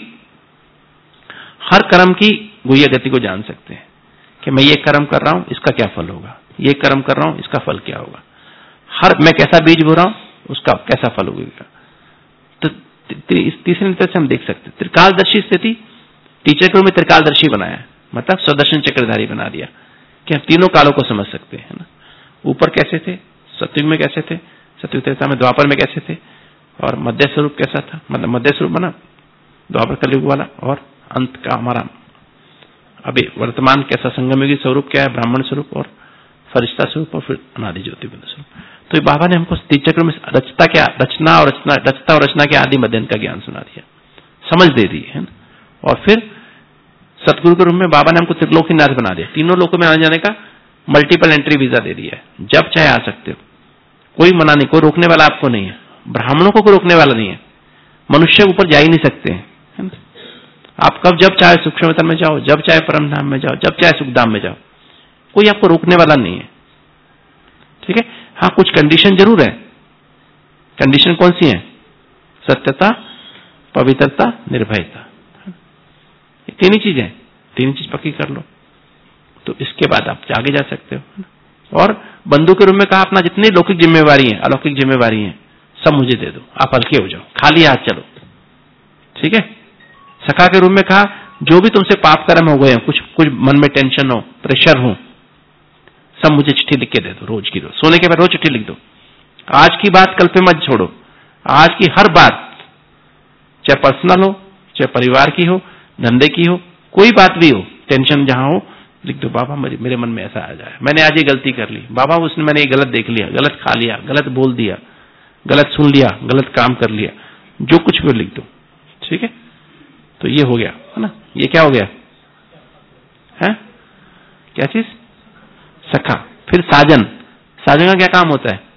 हर कर्म की गुह्य गति को जान सकते हैं कि मैं ये कर्म कर रहा हूं, इसका क्या फल होगा, ये कर्म कर रहा हूं, इसका फल क्या होगा, हर मैं कैसा बीज बो रहा हूं, उसका कैसा फल होगा। तो इस तीसरे नेत्र से हम देख सकते हैं। त्रिकालदर्शी स्थिति, टीचर को में त्रिकालदर्शी बनाया है, मतलब स्वदर्शन चक्रधारी बना दिया कि हम तीनों कालों को समझ सकते हैं ना। ऊपर कैसे थे, सतयुग में कैसे थे, सतयुग त्रेता में, द्वापर में कैसे थे, और मध्य स्वरूप कैसा था, मतलब मध्य स्वरूप बना द्वापर कलयुग वाला, और अंत का हमारा अभी वर्तमान कैसा संगमयुगी स्वरूप क्या है, ब्राह्मण स्वरूप और फरिश्ता स्वरूप, और फिर अनादि ज्योति बिंदु स्वरूप। तो ये बाबा ने हमको तीर्थ में रचता क्या, रचना और रचना रचता और रचना के आदि मध्यन का ज्ञान सुना दिया, समझ दे दी है ना। और फिर सतगुरु के रूप में बाबा ने हमको त्रिलोकीनाथ बना दिया, तीनों लोकों में आने जाने का मल्टीपल एंट्री वीजा दे दिया है। जब चाहे आ सकते हो, कोई मना नहीं, कोई रोकने वाला आपको नहीं है। ब्राह्मणों को कोई रोकने वाला नहीं है, मनुष्य ऊपर जा ही नहीं सकते हैं, है ना। आप कब जब चाहे सूक्ष्मतन में जाओ, जब चाहे परम धाम में जाओ, जब चाहे सुखधाम में जाओ, कोई आपको रोकने वाला नहीं है, ठीक है। हाँ, कुछ कंडीशन जरूर है। कंडीशन कौन सी है? सत्यता, पवित्रता, निर्भयता, ये तीन ही चीजें, तीन चीज पक्की कर लो तो इसके बाद आप आगे जा सकते हो। और बंधु के रूप में कहा अपना जितनी लौकिक जिम्मेवारी है, अलौकिक जिम्मेवारी है, सब मुझे दे दो, आप हल्के हो जाओ, खाली हाथ चलो, ठीक है। सखा के रूप में कहा जो भी तुमसे पाप कर्म हो गए हैं, कुछ कुछ मन में टेंशन हो, प्रेशर हो, सब मुझे चिट्ठी लिख के दे दो, रोज की रोज, सोने के बाद रोज चिट्ठी लिख दो। आज की बात कल पे मत छोड़ो, आज की हर बात, चाहे पर्सनल हो, चाहे परिवार की हो, धंधे की हो, कोई बात भी हो, टेंशन जहां हो, लिख दो। बाबा मेरे मन में ऐसा आ जाए, मैंने आज ये गलती कर ली, बाबा उसने मैंने ये गलत देख लिया, गलत खा लिया, गलत बोल दिया, गलत सुन लिया, गलत काम कर लिया, जो कुछ भी लिख दो, ठीक है। तो ये हो गया, है ना। ये क्या हो गया है? क्या चीज? सखा। फिर साजन। साजन का क्या काम होता है?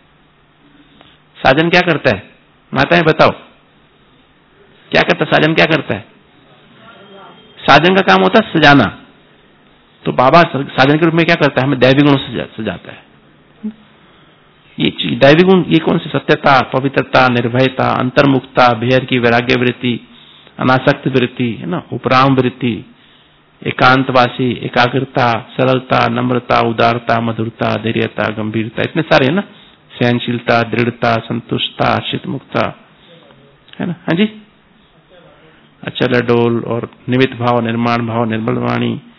साजन क्या करता है? माताएं बताओ क्या करता है साजन? क्या करता है? साजन का काम होता है सजाना। तो बाबा साजन के रूप में क्या करता है? हमें दैवी गुणों से सजाता है। ये दैवी गुण ये कौन से? सत्यता, पवित्रता, निर्भयता, अंतर्मुखता, बेहद की वैराग्य वृत्ति, अनासक्त वृत्ति, है ना, उपराम वृत्ति, एकांतवासी, एकाग्रता, सरलता, नम्रता, उदारता, मधुरता, धैर्यता, गंभीरता, इतने सारे है ना, सहनशीलता, दृढ़ता, संतुष्टता, चित्तमुक्ता, है ना। हाँ जी, अचल अडोल और निमित्त भाव, निर्माण भाव, निर्मल वाणी,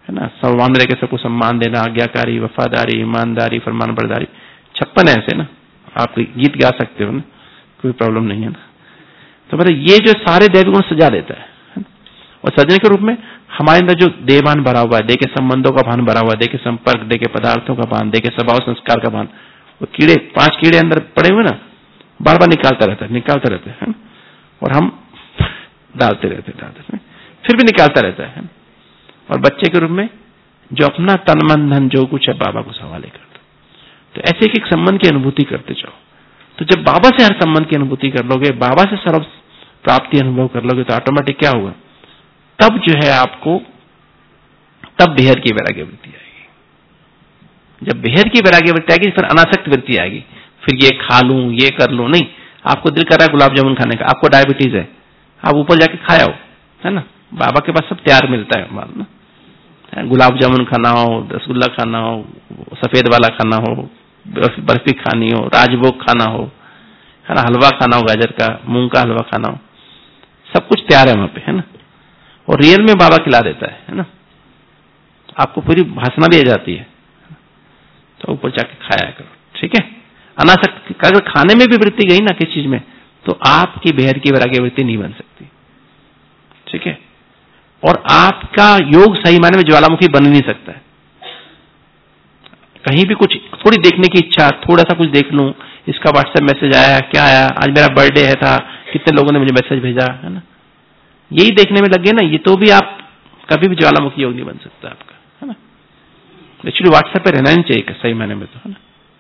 है ना, सामने रहकर सबको सम्मान देना, आज्ञाकारी, वफादारी, ईमानदारी, फरमान बरदारी, छप्पन ऐसे ना, आप गीत गा सकते हो ना, कोई प्रॉब्लम नहीं है ना। तो मतलब ये जो सारे दैवी गुण सजा देता है, है ना? और सजने के रूप में हमारे अंदर जो देहभान भरा हुआ है, देह के संबंधों का भान भरा हुआ है, देह के संपर्क, देह के पदार्थों का भान, देह के स्वभाव संस्कार का भान, वो कीड़े, पांच कीड़े अंदर पड़े हुए ना, बार बार निकालता रहता है, निकालता रहता है, और हम डालते रहते डालते फिर भी निकालता रहता है। और बच्चे के रूप में जो अपना तन मन धन जो कुछ है बाबा को हवाले करता, तो ऐसे एक एक संबंध की अनुभूति करते जाओ। तो जब बाबा से हर संबंध की अनुभूति कर लोगे, बाबा से सर्व प्राप्ति अनुभव कर लोगे, तो ऑटोमेटिक क्या होगा, तब जो है आपको, तब बेहद की वैराग्य वृत्ति आएगी। जब बेहद की वैराग्य वृत्ति आएगी फिर अनासक्त वृत्ति आएगी, फिर ये खा लूं, ये कर लूं, नहीं। आपको दिल कर रहा है गुलाब जामुन खाने का, आपको डायबिटीज है, आप ऊपर जाके खाओ, है ना, बाबा के पास सब तैयार मिलता है माल ना, गुलाब जामुन खाना हो, रसगुल्ला खाना हो, सफेद वाला खाना हो, बर्फी खानी हो, राजभोग खाना हो, है ना, हलवा खाना हो, गाजर का, मूंग का हलवा खाना हो, सब कुछ तैयार है वहां पे, है ना। और रियल में बाबा खिला देता है, है ना, आपको पूरी भाषणा भी आ जाती है, तो ऊपर जाके खाया करो, ठीक है। अनासक्त, अगर खाने में भी वृत्ति गई ना किस चीज में, तो आपकी बेहद की वैराग्य वृत्ति नहीं बन सकती, ठीक है। और आपका योग सही मायने में ज्वालामुखी बन नहीं सकता है। कहीं भी कुछ थोड़ी देखने की इच्छा, थोड़ा सा कुछ देख लूं, इसका व्हाट्सएप मैसेज आया, क्या आया, आज मेरा बर्थडे है था, कितने लोगों ने मुझे मैसेज भेजा, है ना, यही देखने में लगे ना, ये तो भी आप कभी भी ज्वालामुखी योग नहीं बन सकता आपका, है ना। एक्चुअली व्हाट्सएप पे रहना नहीं चाहिए सही मायने में, तो है ना,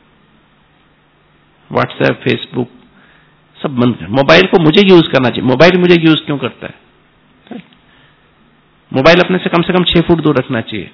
व्हाट्सएप, फेसबुक सब बंद कर। मोबाइल को मुझे यूज करना चाहिए, मोबाइल मुझे यूज क्यों करता है, मोबाइल अपने से कम से कम छह फुट दूर रखना चाहिए।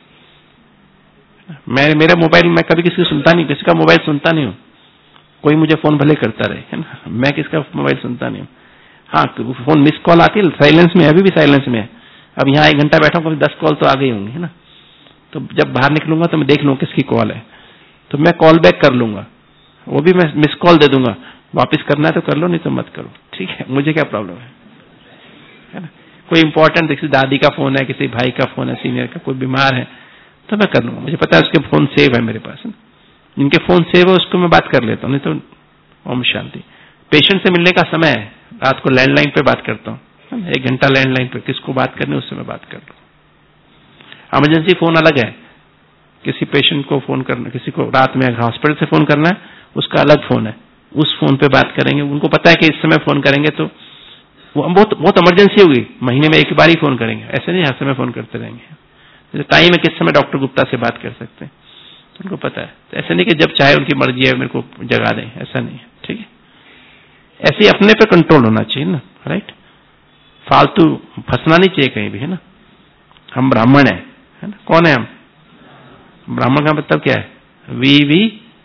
मैं मेरा मोबाइल, मैं कभी किसी को सुनता नहीं, किसी का मोबाइल सुनता नहीं हूँ, कोई मुझे फोन भले करता रहे, है ना, मैं किसका मोबाइल सुनता नहीं हूँ। हाँ, फोन मिस कॉल आती है, साइलेंस में, अभी भी साइलेंस में है। अब यहाँ एक घंटा बैठा हूँ, कभी दस कॉल तो आ गई होंगी, है ना, तो जब बाहर निकलूंगा तो मैं देख लूँ किसकी कॉल है, तो मैं कॉल बैक कर लूंगा, वो भी मैं मिस कॉल दे दूंगा, वापिस करना है तो कर लो, नहीं तो मत करो, ठीक है, मुझे क्या प्रॉब्लम है, है ना। कोई इंपॉर्टेंट, किसी दादी का फोन है, किसी भाई का फोन है, सीनियर का, कोई बीमार है, तो मैं कर लूंगा, मुझे पता है उसके फोन सेव है मेरे पास, जिनके फोन सेव है उसको मैं बात कर लेता हूँ, नहीं तो ओम शांति। पेशेंट से मिलने का समय है, रात को लैंडलाइन पे बात करता हूँ, एक घंटा लैंडलाइन पे, किसको बात करनी उससे मैं बात कर लूँ। इमरजेंसी फोन अलग है, किसी पेशेंट को फोन करना, किसी को रात में हॉस्पिटल से फोन करना है, उसका अलग फोन है, उस फोन पे बात करेंगे। उनको पता है कि इस समय फोन करेंगे तो वो बहुत बहुत इमरजेंसी होगी, महीने में एक बार ही फोन करेंगे, ऐसे नहीं हर समय फोन करते रहेंगे। जैसे टाइम है किस समय डॉक्टर गुप्ता से बात कर सकते हैं, तो उनको पता है। तो ऐसे नहीं कि जब चाहे उनकी मर्जी है मेरे को जगा दें, ऐसा नहीं है, ठीक है। ऐसे ही अपने पे कंट्रोल होना चाहिए ना, राइट, फालतू फंसना नहीं चाहिए कहीं भी, है ना। हम ब्राह्मण है, है ना, कौन है हम, ब्राह्मण का मतलब क्या है, V V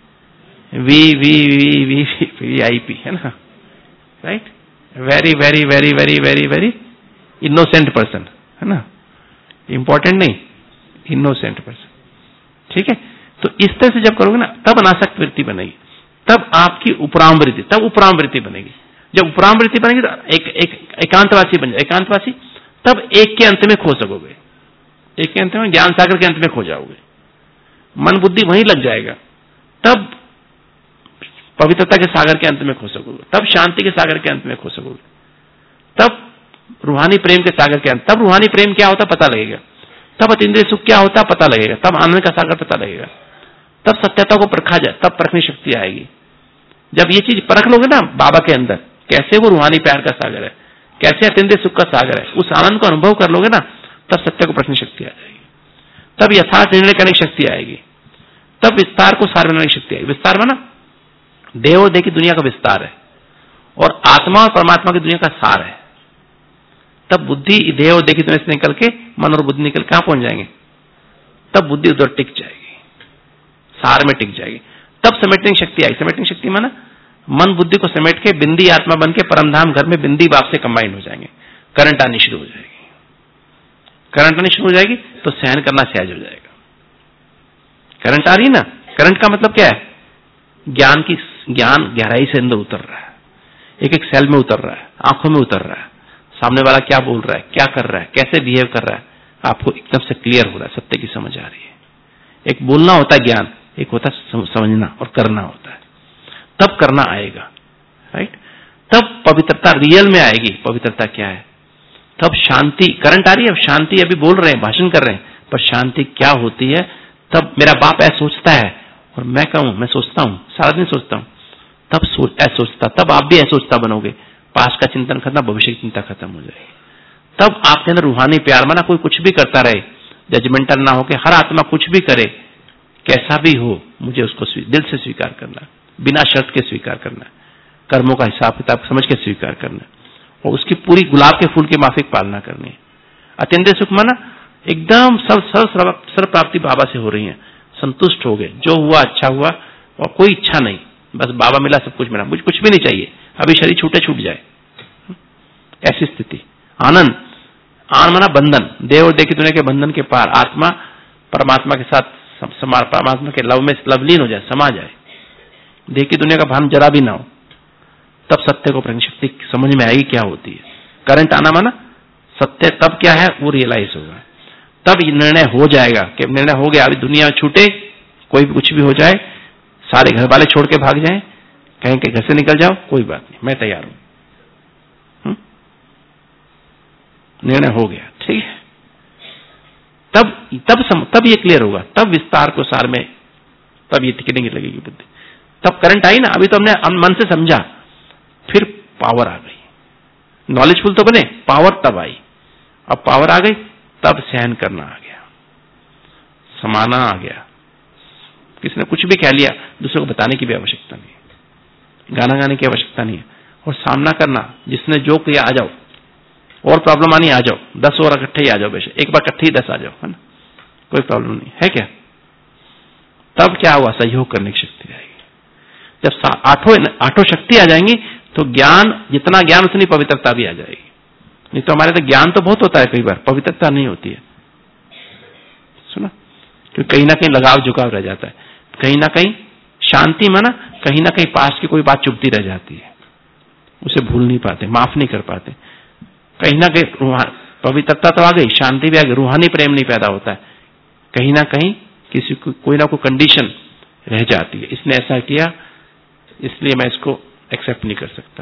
V V V V V I P, है ना, right, very very very very very very innocent person, है ना, इंपॉर्टेंट नहीं, इनोसेंट पर्सन, ठीक है। तो इस तरह से जब करोगे ना, तब अनासक्त वृत्ति बनेगी, तब आपकी उपराम वृत्ति, तब उपराम वृत्ति बनेगी। जब उपराम वृत्ति बनेगी तो एक एक एकांतवासी बन जाए, एकांतवासी, तब एक के अंत में खो सकोगे, एक के अंत में, ज्ञान सागर के अंत में खो जाओगे, मन बुद्धि वहीं लग जाएगा, तब पवित्रता के सागर के अंत में खो सकोगे, तब शांति के सागर के अंत में खो सकोगे, तब रूहानी प्रेम के सागर के अंत, तब रूहानी प्रेम क्या होता पता लगेगा, तब अतीन्द्रिय सुख क्या होता पता लगेगा, तब आनंद का सागर पता लगेगा, तब सत्यता को परखा जाए, तब परखने शक्ति आएगी। जब ये चीज परख लोगे ना बाबा के अंदर, कैसे वो रूहानी प्यार का सागर है, कैसे अतीन्द्रिय सुख का सागर है, उस आनंद को अनुभव कर लोगे ना, तब सत्य को परखने शक्ति आ जाएगी, तब यथार्थ निर्णय करने की शक्ति आएगी, तब विस्तार को सार बनाने की शक्ति आएगी। विस्तार माना देह और देह की दुनिया का विस्तार है, और आत्मा और परमात्मा की दुनिया का सार है। तब बुद्धि देह और देह की दुनिया से निकल के मन और बुद्धि निकल कहां पहुंच जाएंगे, तब बुद्धि उधर टिक जाएगी, सार में टिक जाएगी, तब समेटने की शक्ति आएगी। समेटने की शक्ति माना मन बुद्धि को समेट के बिंदी आत्मा बन के परमधाम घर में बिंदी बाप से कंबाइन हो जाएंगे, करंट आनी शुरू हो जाएगी, करंट आनी शुरू हो जाएगी तो सहन करना सहज हो जाएगा। करंट आ रही है ना, करंट का मतलब क्या है, ज्ञान की, ज्ञान गहराई से अंदर उतर रहा है, एक एक सेल में उतर रहा है, आंखों में उतर रहा है, सामने वाला क्या बोल रहा है, क्या कर रहा है, कैसे बिहेव कर रहा है, आपको एकदम से क्लियर हो रहा है, सत्य की समझ आ रही है। एक बोलना होता है ज्ञान, एक होता है समझना और करना होता है। तब करना आएगा, राइट? तब पवित्रता रियल में आएगी। पवित्रता क्या है? तब शांति, करंट आ रही है, अब शांति, अभी बोल रहे हैं, भाषण कर रहे हैं, पर शांति क्या होती है? तब मेरा बाप ऐसा सोचता है और मैं कहूं, मैं सोचता हूं, सारा दिन सोचता हूं, तब सोच ऐसा सोचता, तब आप भी ऐसा सोचता बनोगे। पास्ट का चिंतन खत्म, भविष्य की चिंता खत्म हो जाएगी। तब आपके अंदर रूहानी प्यार, माना कोई कुछ भी करता रहे, जजमेंटल ना होके हर आत्मा कुछ भी करे, कैसा भी हो, मुझे उसको दिल से स्वीकार करना, बिना शर्त के स्वीकार करना, कर्मों का हिसाब किताब समझ के स्वीकार करना और उसकी पूरी गुलाब के फूल की माफिक पालना करनी है। अत्यंत सुख माना एकदम सब सर्व सर्व प्राप्ति बाबा से हो रही है, संतुष्ट हो गए, जो हुआ अच्छा हुआ और कोई इच्छा नहीं, बस बाबा मिला सब कुछ मिला, मुझे कुछ भी नहीं चाहिए, अभी शरीर छूटे छूट जाए, ऐसी स्थिति। आनंद, आनंद माना बंधन, देव और देव की दुनिया के बंधन के पार आत्मा परमात्मा के साथ परमात्मा के लव में लवलीन हो जाए, समा जाए, देह की दुनिया का भान जरा भी ना हो। तब सत्य को प्रज्ञा शक्ति समझ में आएगी क्या होती है। करंट आना माना सत्य तब क्या है वो रियलाइज होगा, तब निर्णय हो जाएगा कि निर्णय हो गया, अभी दुनिया छूटे, कोई भी कुछ भी हो जाए, सारे घर वाले छोड़ के भाग जाएं, कहीं के घर से निकल जाओ, कोई बात नहीं, मैं तैयार हूं। निर्णय हो गया, ठीक है। तब तब सम, तब ये क्लियर होगा, तब विस्तार को सार में, तब ये टिकने लगेगी बुद्धि। तब करंट आई ना, अभी तो हमने मन से समझा, फिर पावर आ गई, नॉलेजफुल तो बने, पावर तब आई। अब पावर आ गई, तब सहन करना आ गया, समाना आ गया। किसी ने कुछ भी कह लिया, दूसरे को बताने की भी आवश्यकता नहीं है, गाना गाने की आवश्यकता नहीं है, और सामना करना, जिसने जो किया आ जाओ, और प्रॉब्लम आनी आ जाओ, दस और इकट्ठे ही आ जाओ, बेशक एक बार इकट्ठे ही दस आ जाओ, है ना, कोई प्रॉब्लम नहीं है क्या। तब क्या हुआ, सहयोग करने की शक्ति आएगी। जब आठों आठों शक्ति आ जाएंगी तो ज्ञान, जितना ज्ञान उतनी पवित्रता भी आ जाएगी। नहीं तो हमारे तो ज्ञान तो बहुत होता है, कई बार पवित्रता नहीं होती है, सुना, क्योंकि कहीं ना कहीं लगाव झुकाव रह जाता है, कहीं ना कहीं शांति माना कहीं ना कहीं पास की कोई बात चुभती रह जाती है, उसे भूल नहीं पाते, माफ नहीं कर पाते, कहीं ना कहीं पवित्रता तो आ गई, शांति भी आ गई, रूहानी प्रेम नहीं पैदा होता है, कहीं ना कहीं किसी को कोई ना कोई कंडीशन रह जाती है, इसने ऐसा किया इसलिए मैं इसको एक्सेप्ट नहीं कर सकता,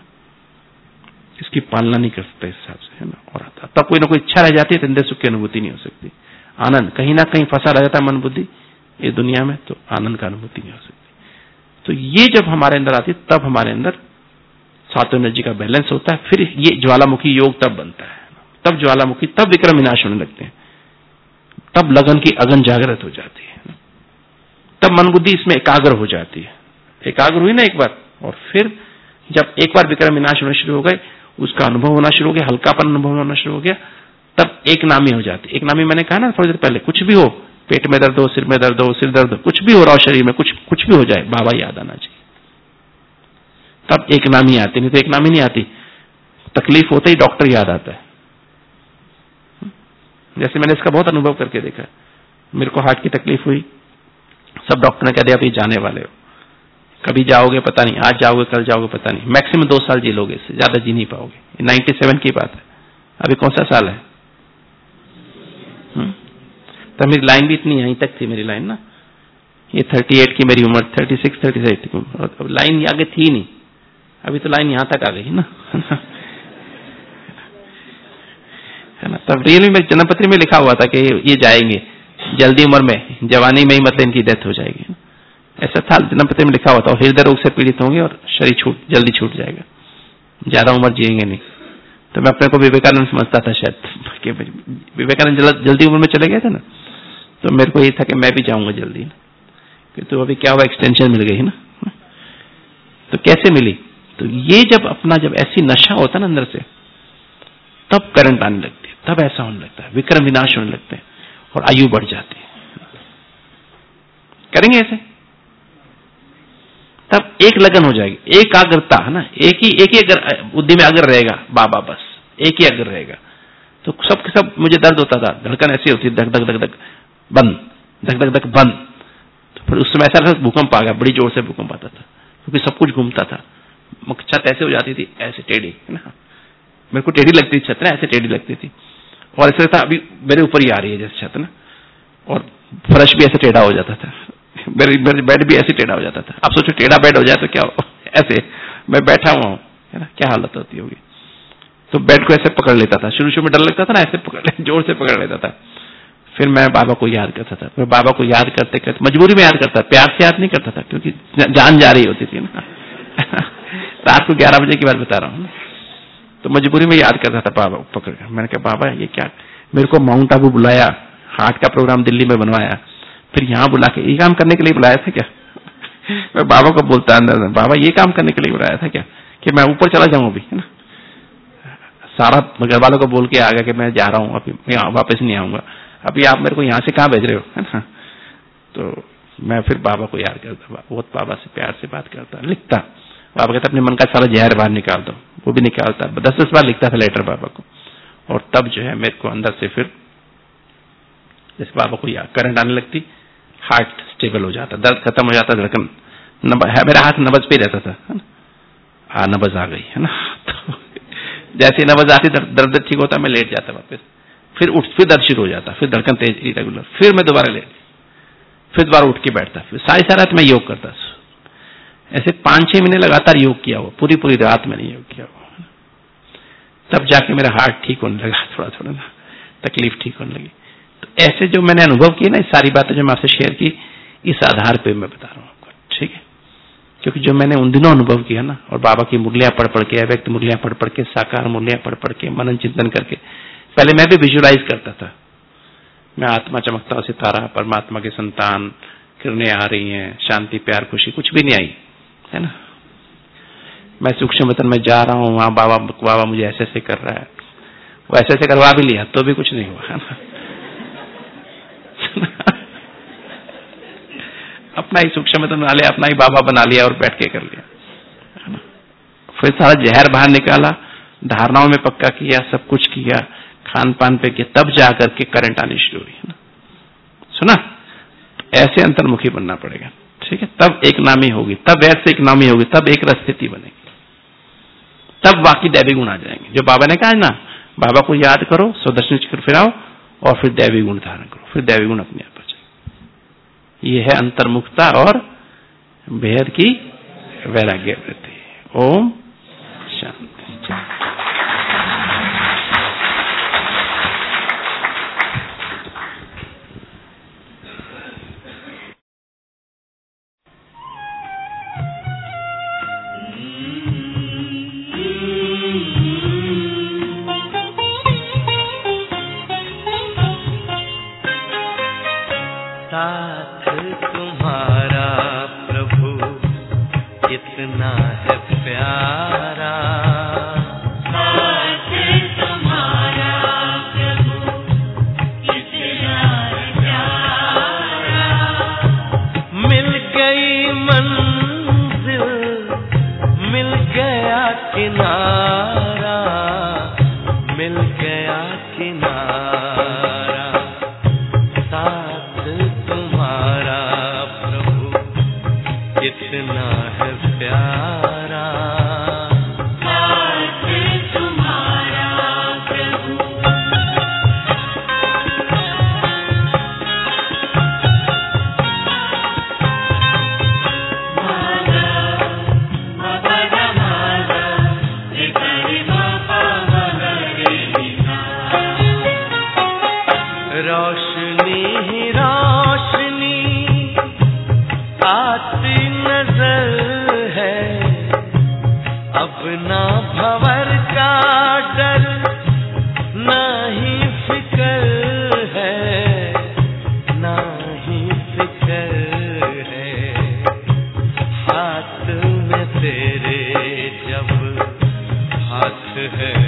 इसकी पालना नहीं कर सकता इस हिसाब से, है ना। और आता तब कोई ना कोई इच्छा रह जाती है, तंदे सुख की अनुभूति नहीं हो सकती। आनंद कहीं ना कहीं फंसा रह जाता है मन बुद्धि ये दुनिया में, तो आनंद का अनुभूति नहीं हो सकती। तो ये जब हमारे अंदर आती है, तब हमारे अंदर सातों एनर्जी का बैलेंस होता है, फिर ये ज्वालामुखी योग तब बनता है, तब ज्वालामुखी, तब विक्रम विनाश होने लगते हैं, तब लगन की अगन जागृत हो जाती है, तब मन बुद्धि इसमें एकाग्र हो जाती है। एकाग्र हुई ना एक बार, और फिर जब एक बार विक्रम विनाश होना शुरू हो गए, उसका अनुभव होना शुरू हो गया, हल्कापन अनुभव होना शुरू हो गया, तब एक नामी हो जाती। एक नामी मैंने कहा ना थोड़ी देर पहले, कुछ भी हो, पेट में दर्द हो, सिर में दर्द हो, सिर दर्द हो, कुछ भी हो रहा हो शरीर में, कुछ कुछ भी हो जाए, बाबा याद आना चाहिए, तब एक नामी आती, नहीं तो एक नामी नहीं आती। तकलीफ होते ही डॉक्टर याद आता है, जैसे मैंने इसका बहुत अनुभव करके देखा, मेरे को हार्ट की तकलीफ हुई, सब डॉक्टर ने कह दिया आप ये जाने वाले हो, कभी जाओगे पता नहीं, आज जाओगे कल जाओगे पता नहीं, मैक्सिमम दो साल जी लोगे, इससे ज्यादा जी नहीं पाओगे। नाइन्टी सेवन की बात है, अभी कौन सा साल है, तो मेरी लाइन भी इतनी यहीं तक थी मेरी लाइन ना, ये थर्टी एट की मेरी उम्र, थर्टी सिक्स थर्टी सेवन की, अब लाइन आगे थी नहीं, अभी तो लाइन यहां तक आ गई ना, है ना। तब रियली में जन्मपत्री में लिखा हुआ था कि ये जाएंगे जल्दी उम्र में, जवानी में ही मतलब इनकी डेथ हो जाएगी, ऐसा था जन्मपत्री में लिखा हुआ था, और हृदय रोग से पीड़ित होंगे और शरीर छूट जल्दी छूट जाएगा, ज्यादा उम्र जिएंगे नहीं। तो मैं अपने को विवेकानंद समझता था शायद, विवेकानंद जल्दी उम्र में चले गए थे ना, तो मेरे को ये था कि मैं भी जाऊंगा जल्दी, तो अभी क्या हुआ, एक्सटेंशन मिल गई ना। तो कैसे मिली, तो ये जब अपना जब ऐसी नशा होता है ना अंदर से, तब करंट आने लगती है, तब ऐसा होने लगता है, विक्रम विनाश होने लगते हैं और आयु बढ़ जाती है। करेंगे ऐसे, तब एक लगन हो जाएगी, एकाग्रता है ना, एक ही एक ही अगर बुद्धि में अगर रहेगा बाबा, बस एक ही अगर रहेगा, तो सब के सब, मुझे दर्द होता था, धड़कन ऐसी होती, धक धक धक धक बंद, धक धक धक बंद, तो फिर उस समय ऐसा भूकंप आ गया, बड़ी जोर से भूकंप आता था, क्योंकि सब कुछ घूमता था, छत ऐसे हो जाती थी, ऐसे टेढ़ी, है ना, मेरे को टेढ़ी लगती थी छत ना, ऐसे टेढ़ी लगती थी, और ऐसा था अभी मेरे ऊपर ही आ रही है जैसे छत ना, और फर्श भी ऐसे टेढ़ा हो जाता था, मेरे मेरे बेड भी ऐसे टेढ़ा हो जाता था। आप सोचो टेढ़ा बेड हो जाए तो क्या हो, ऐसे मैं बैठा हुआ हूँ है ना, क्या हालत होती होगी। तो बेड को ऐसे पकड़ लेता था, शुरू शुरू में डर लगता था ना, ऐसे पकड़ ले, जोर से पकड़ लेता था। फिर मैं बाबा को याद करता था, मैं बाबा को याद करते करते मजबूरी में याद करता, प्यार से याद नहीं करता था, क्योंकि जान जा रही होती थी ना। रात को ग्यारह बजे की बात बता रहा हूँ, तो मजबूरी में याद करता था बाबा को पकड़ कर। मैंने कहा बाबा ये क्या, मेरे को माउंट आबू बुलाया, हार्ट का प्रोग्राम दिल्ली में बनवाया, फिर यहाँ बुला के ये काम करने के लिए बुलाया था क्या? मैं बाबा को बोलता अंदर, बाबा ये काम करने के लिए बुलाया था क्या, कि मैं ऊपर चला जाऊं अभी, है ना। सारा घर वालों को बोल के आ गया कि मैं जा रहा हूँ, अभी मैं वापस नहीं आऊंगा, अभी आप मेरे को यहाँ से कहाँ भेज रहे हो, है ना। तो मैं फिर बाबा को याद करता, बहुत बाबा से प्यार से बात करता, लिखता। बाबा कहता अपने मन का सारा जहर बाहर निकाल दो, वो भी निकालता, दस दस बार लिखता था लेटर बाबा को। और तब जो है मेरे को अंदर से फिर जैसे बाबा को याद करंट आने लगती, हार्ट स्टेबल हो जाता, दर्द खत्म हो जाता, धड़कन मेरा हाथ नब्ज पे रहता था, है ना। हाँ नब्ज आ गई, है ना। तो जैसे नब्ज आती दर्द ठीक होता, मैं लेट जाता वापस, फिर उठ फिर दर्द शुरू हो जाता, फिर धड़कन तेज इरेगुलर, फिर मैं दोबारा लेट, फिर दोबारा उठ के बैठता, फिर सारी सारी रात मैं योग करता। ऐसे पांच छह महीने लगातार योग किया हुआ, पूरी पूरी रात मैंने योग किया हुआ। तब जाके मेरा हार्ट ठीक होने लगा, थोड़ा थोड़ा ना तकलीफ ठीक होने लगी। तो ऐसे जो मैंने अनुभव किए ना, इस सारी बातें जो मैं आपसे शेयर की, इस आधार पे मैं बता रहा हूँ आपको, ठीक है। क्योंकि जो मैंने उन दिनों अनुभव किया ना, और बाबा की मुरलियां पढ़ पढ़ के, अव्यक्त मुरलियां पढ़ पढ़ के, साकार मुरलियां पढ़ पढ़ के, मनन चिंतन करके, पहले मैं भी विजुअलाइज करता था, मैं आत्मा चमकता हुआ सितारा, परमात्मा के संतान, किरणें आ रही हैं, शांति प्यार खुशी, कुछ भी नहीं आई, है ना। मैं सूक्ष्म वतन में जा रहा हूँ, वहां बाबा बाबा मुझे ऐसे ऐसे कर रहा है, वो ऐसे ऐसे करवा भी लिया तो भी कुछ नहीं हुआ, है ना। अपना ही सूक्ष्म वतन बना लिया, अपना ही बाबा बना लिया और बैठ के कर लिया, है ना। फिर सारा जहर बाहर निकाला, धारणाओं में पक्का किया, सब कुछ किया, खान पान पे किया, तब जाकर के करंट आनी शुरू हुई, है ना। सुना, ऐसे अंतर्मुखी बनना पड़ेगा, ठीक है। तब एक नामी होगी, तब ऐसे एक नामी होगी, तब एक स्थिति बनेगी, तब बाकी दैवी गुण आ जाएंगे। जो बाबा ने कहा ना, बाबा को याद करो, स्वदर्शन चक्र फिराओ और फिर दैवी गुण धारण करो, फिर दैवी गुण अपने आप आ जाएंगे। ये है अंतर्मुखता और बेहद की वैराग्य वृत्ति। ओम शांति। साथ तुम्हारा प्रभु कितना है प्यारा, साथ तुम्हारा प्रभु कितना है प्यारा। मिल गई मंजिल, मिल गया किनारा, मिल गया किनारा। कितना है प्यारा, साथ तुम्हारा प्रभु। माला मपदा माला इतरी मापा मगरे निका, रोशनी ही रोशनी आती नजर है, अब ना भंवर का डर, ना ही फिकर है, ना ही फिकर है। हाथ में तेरे जब हाथ है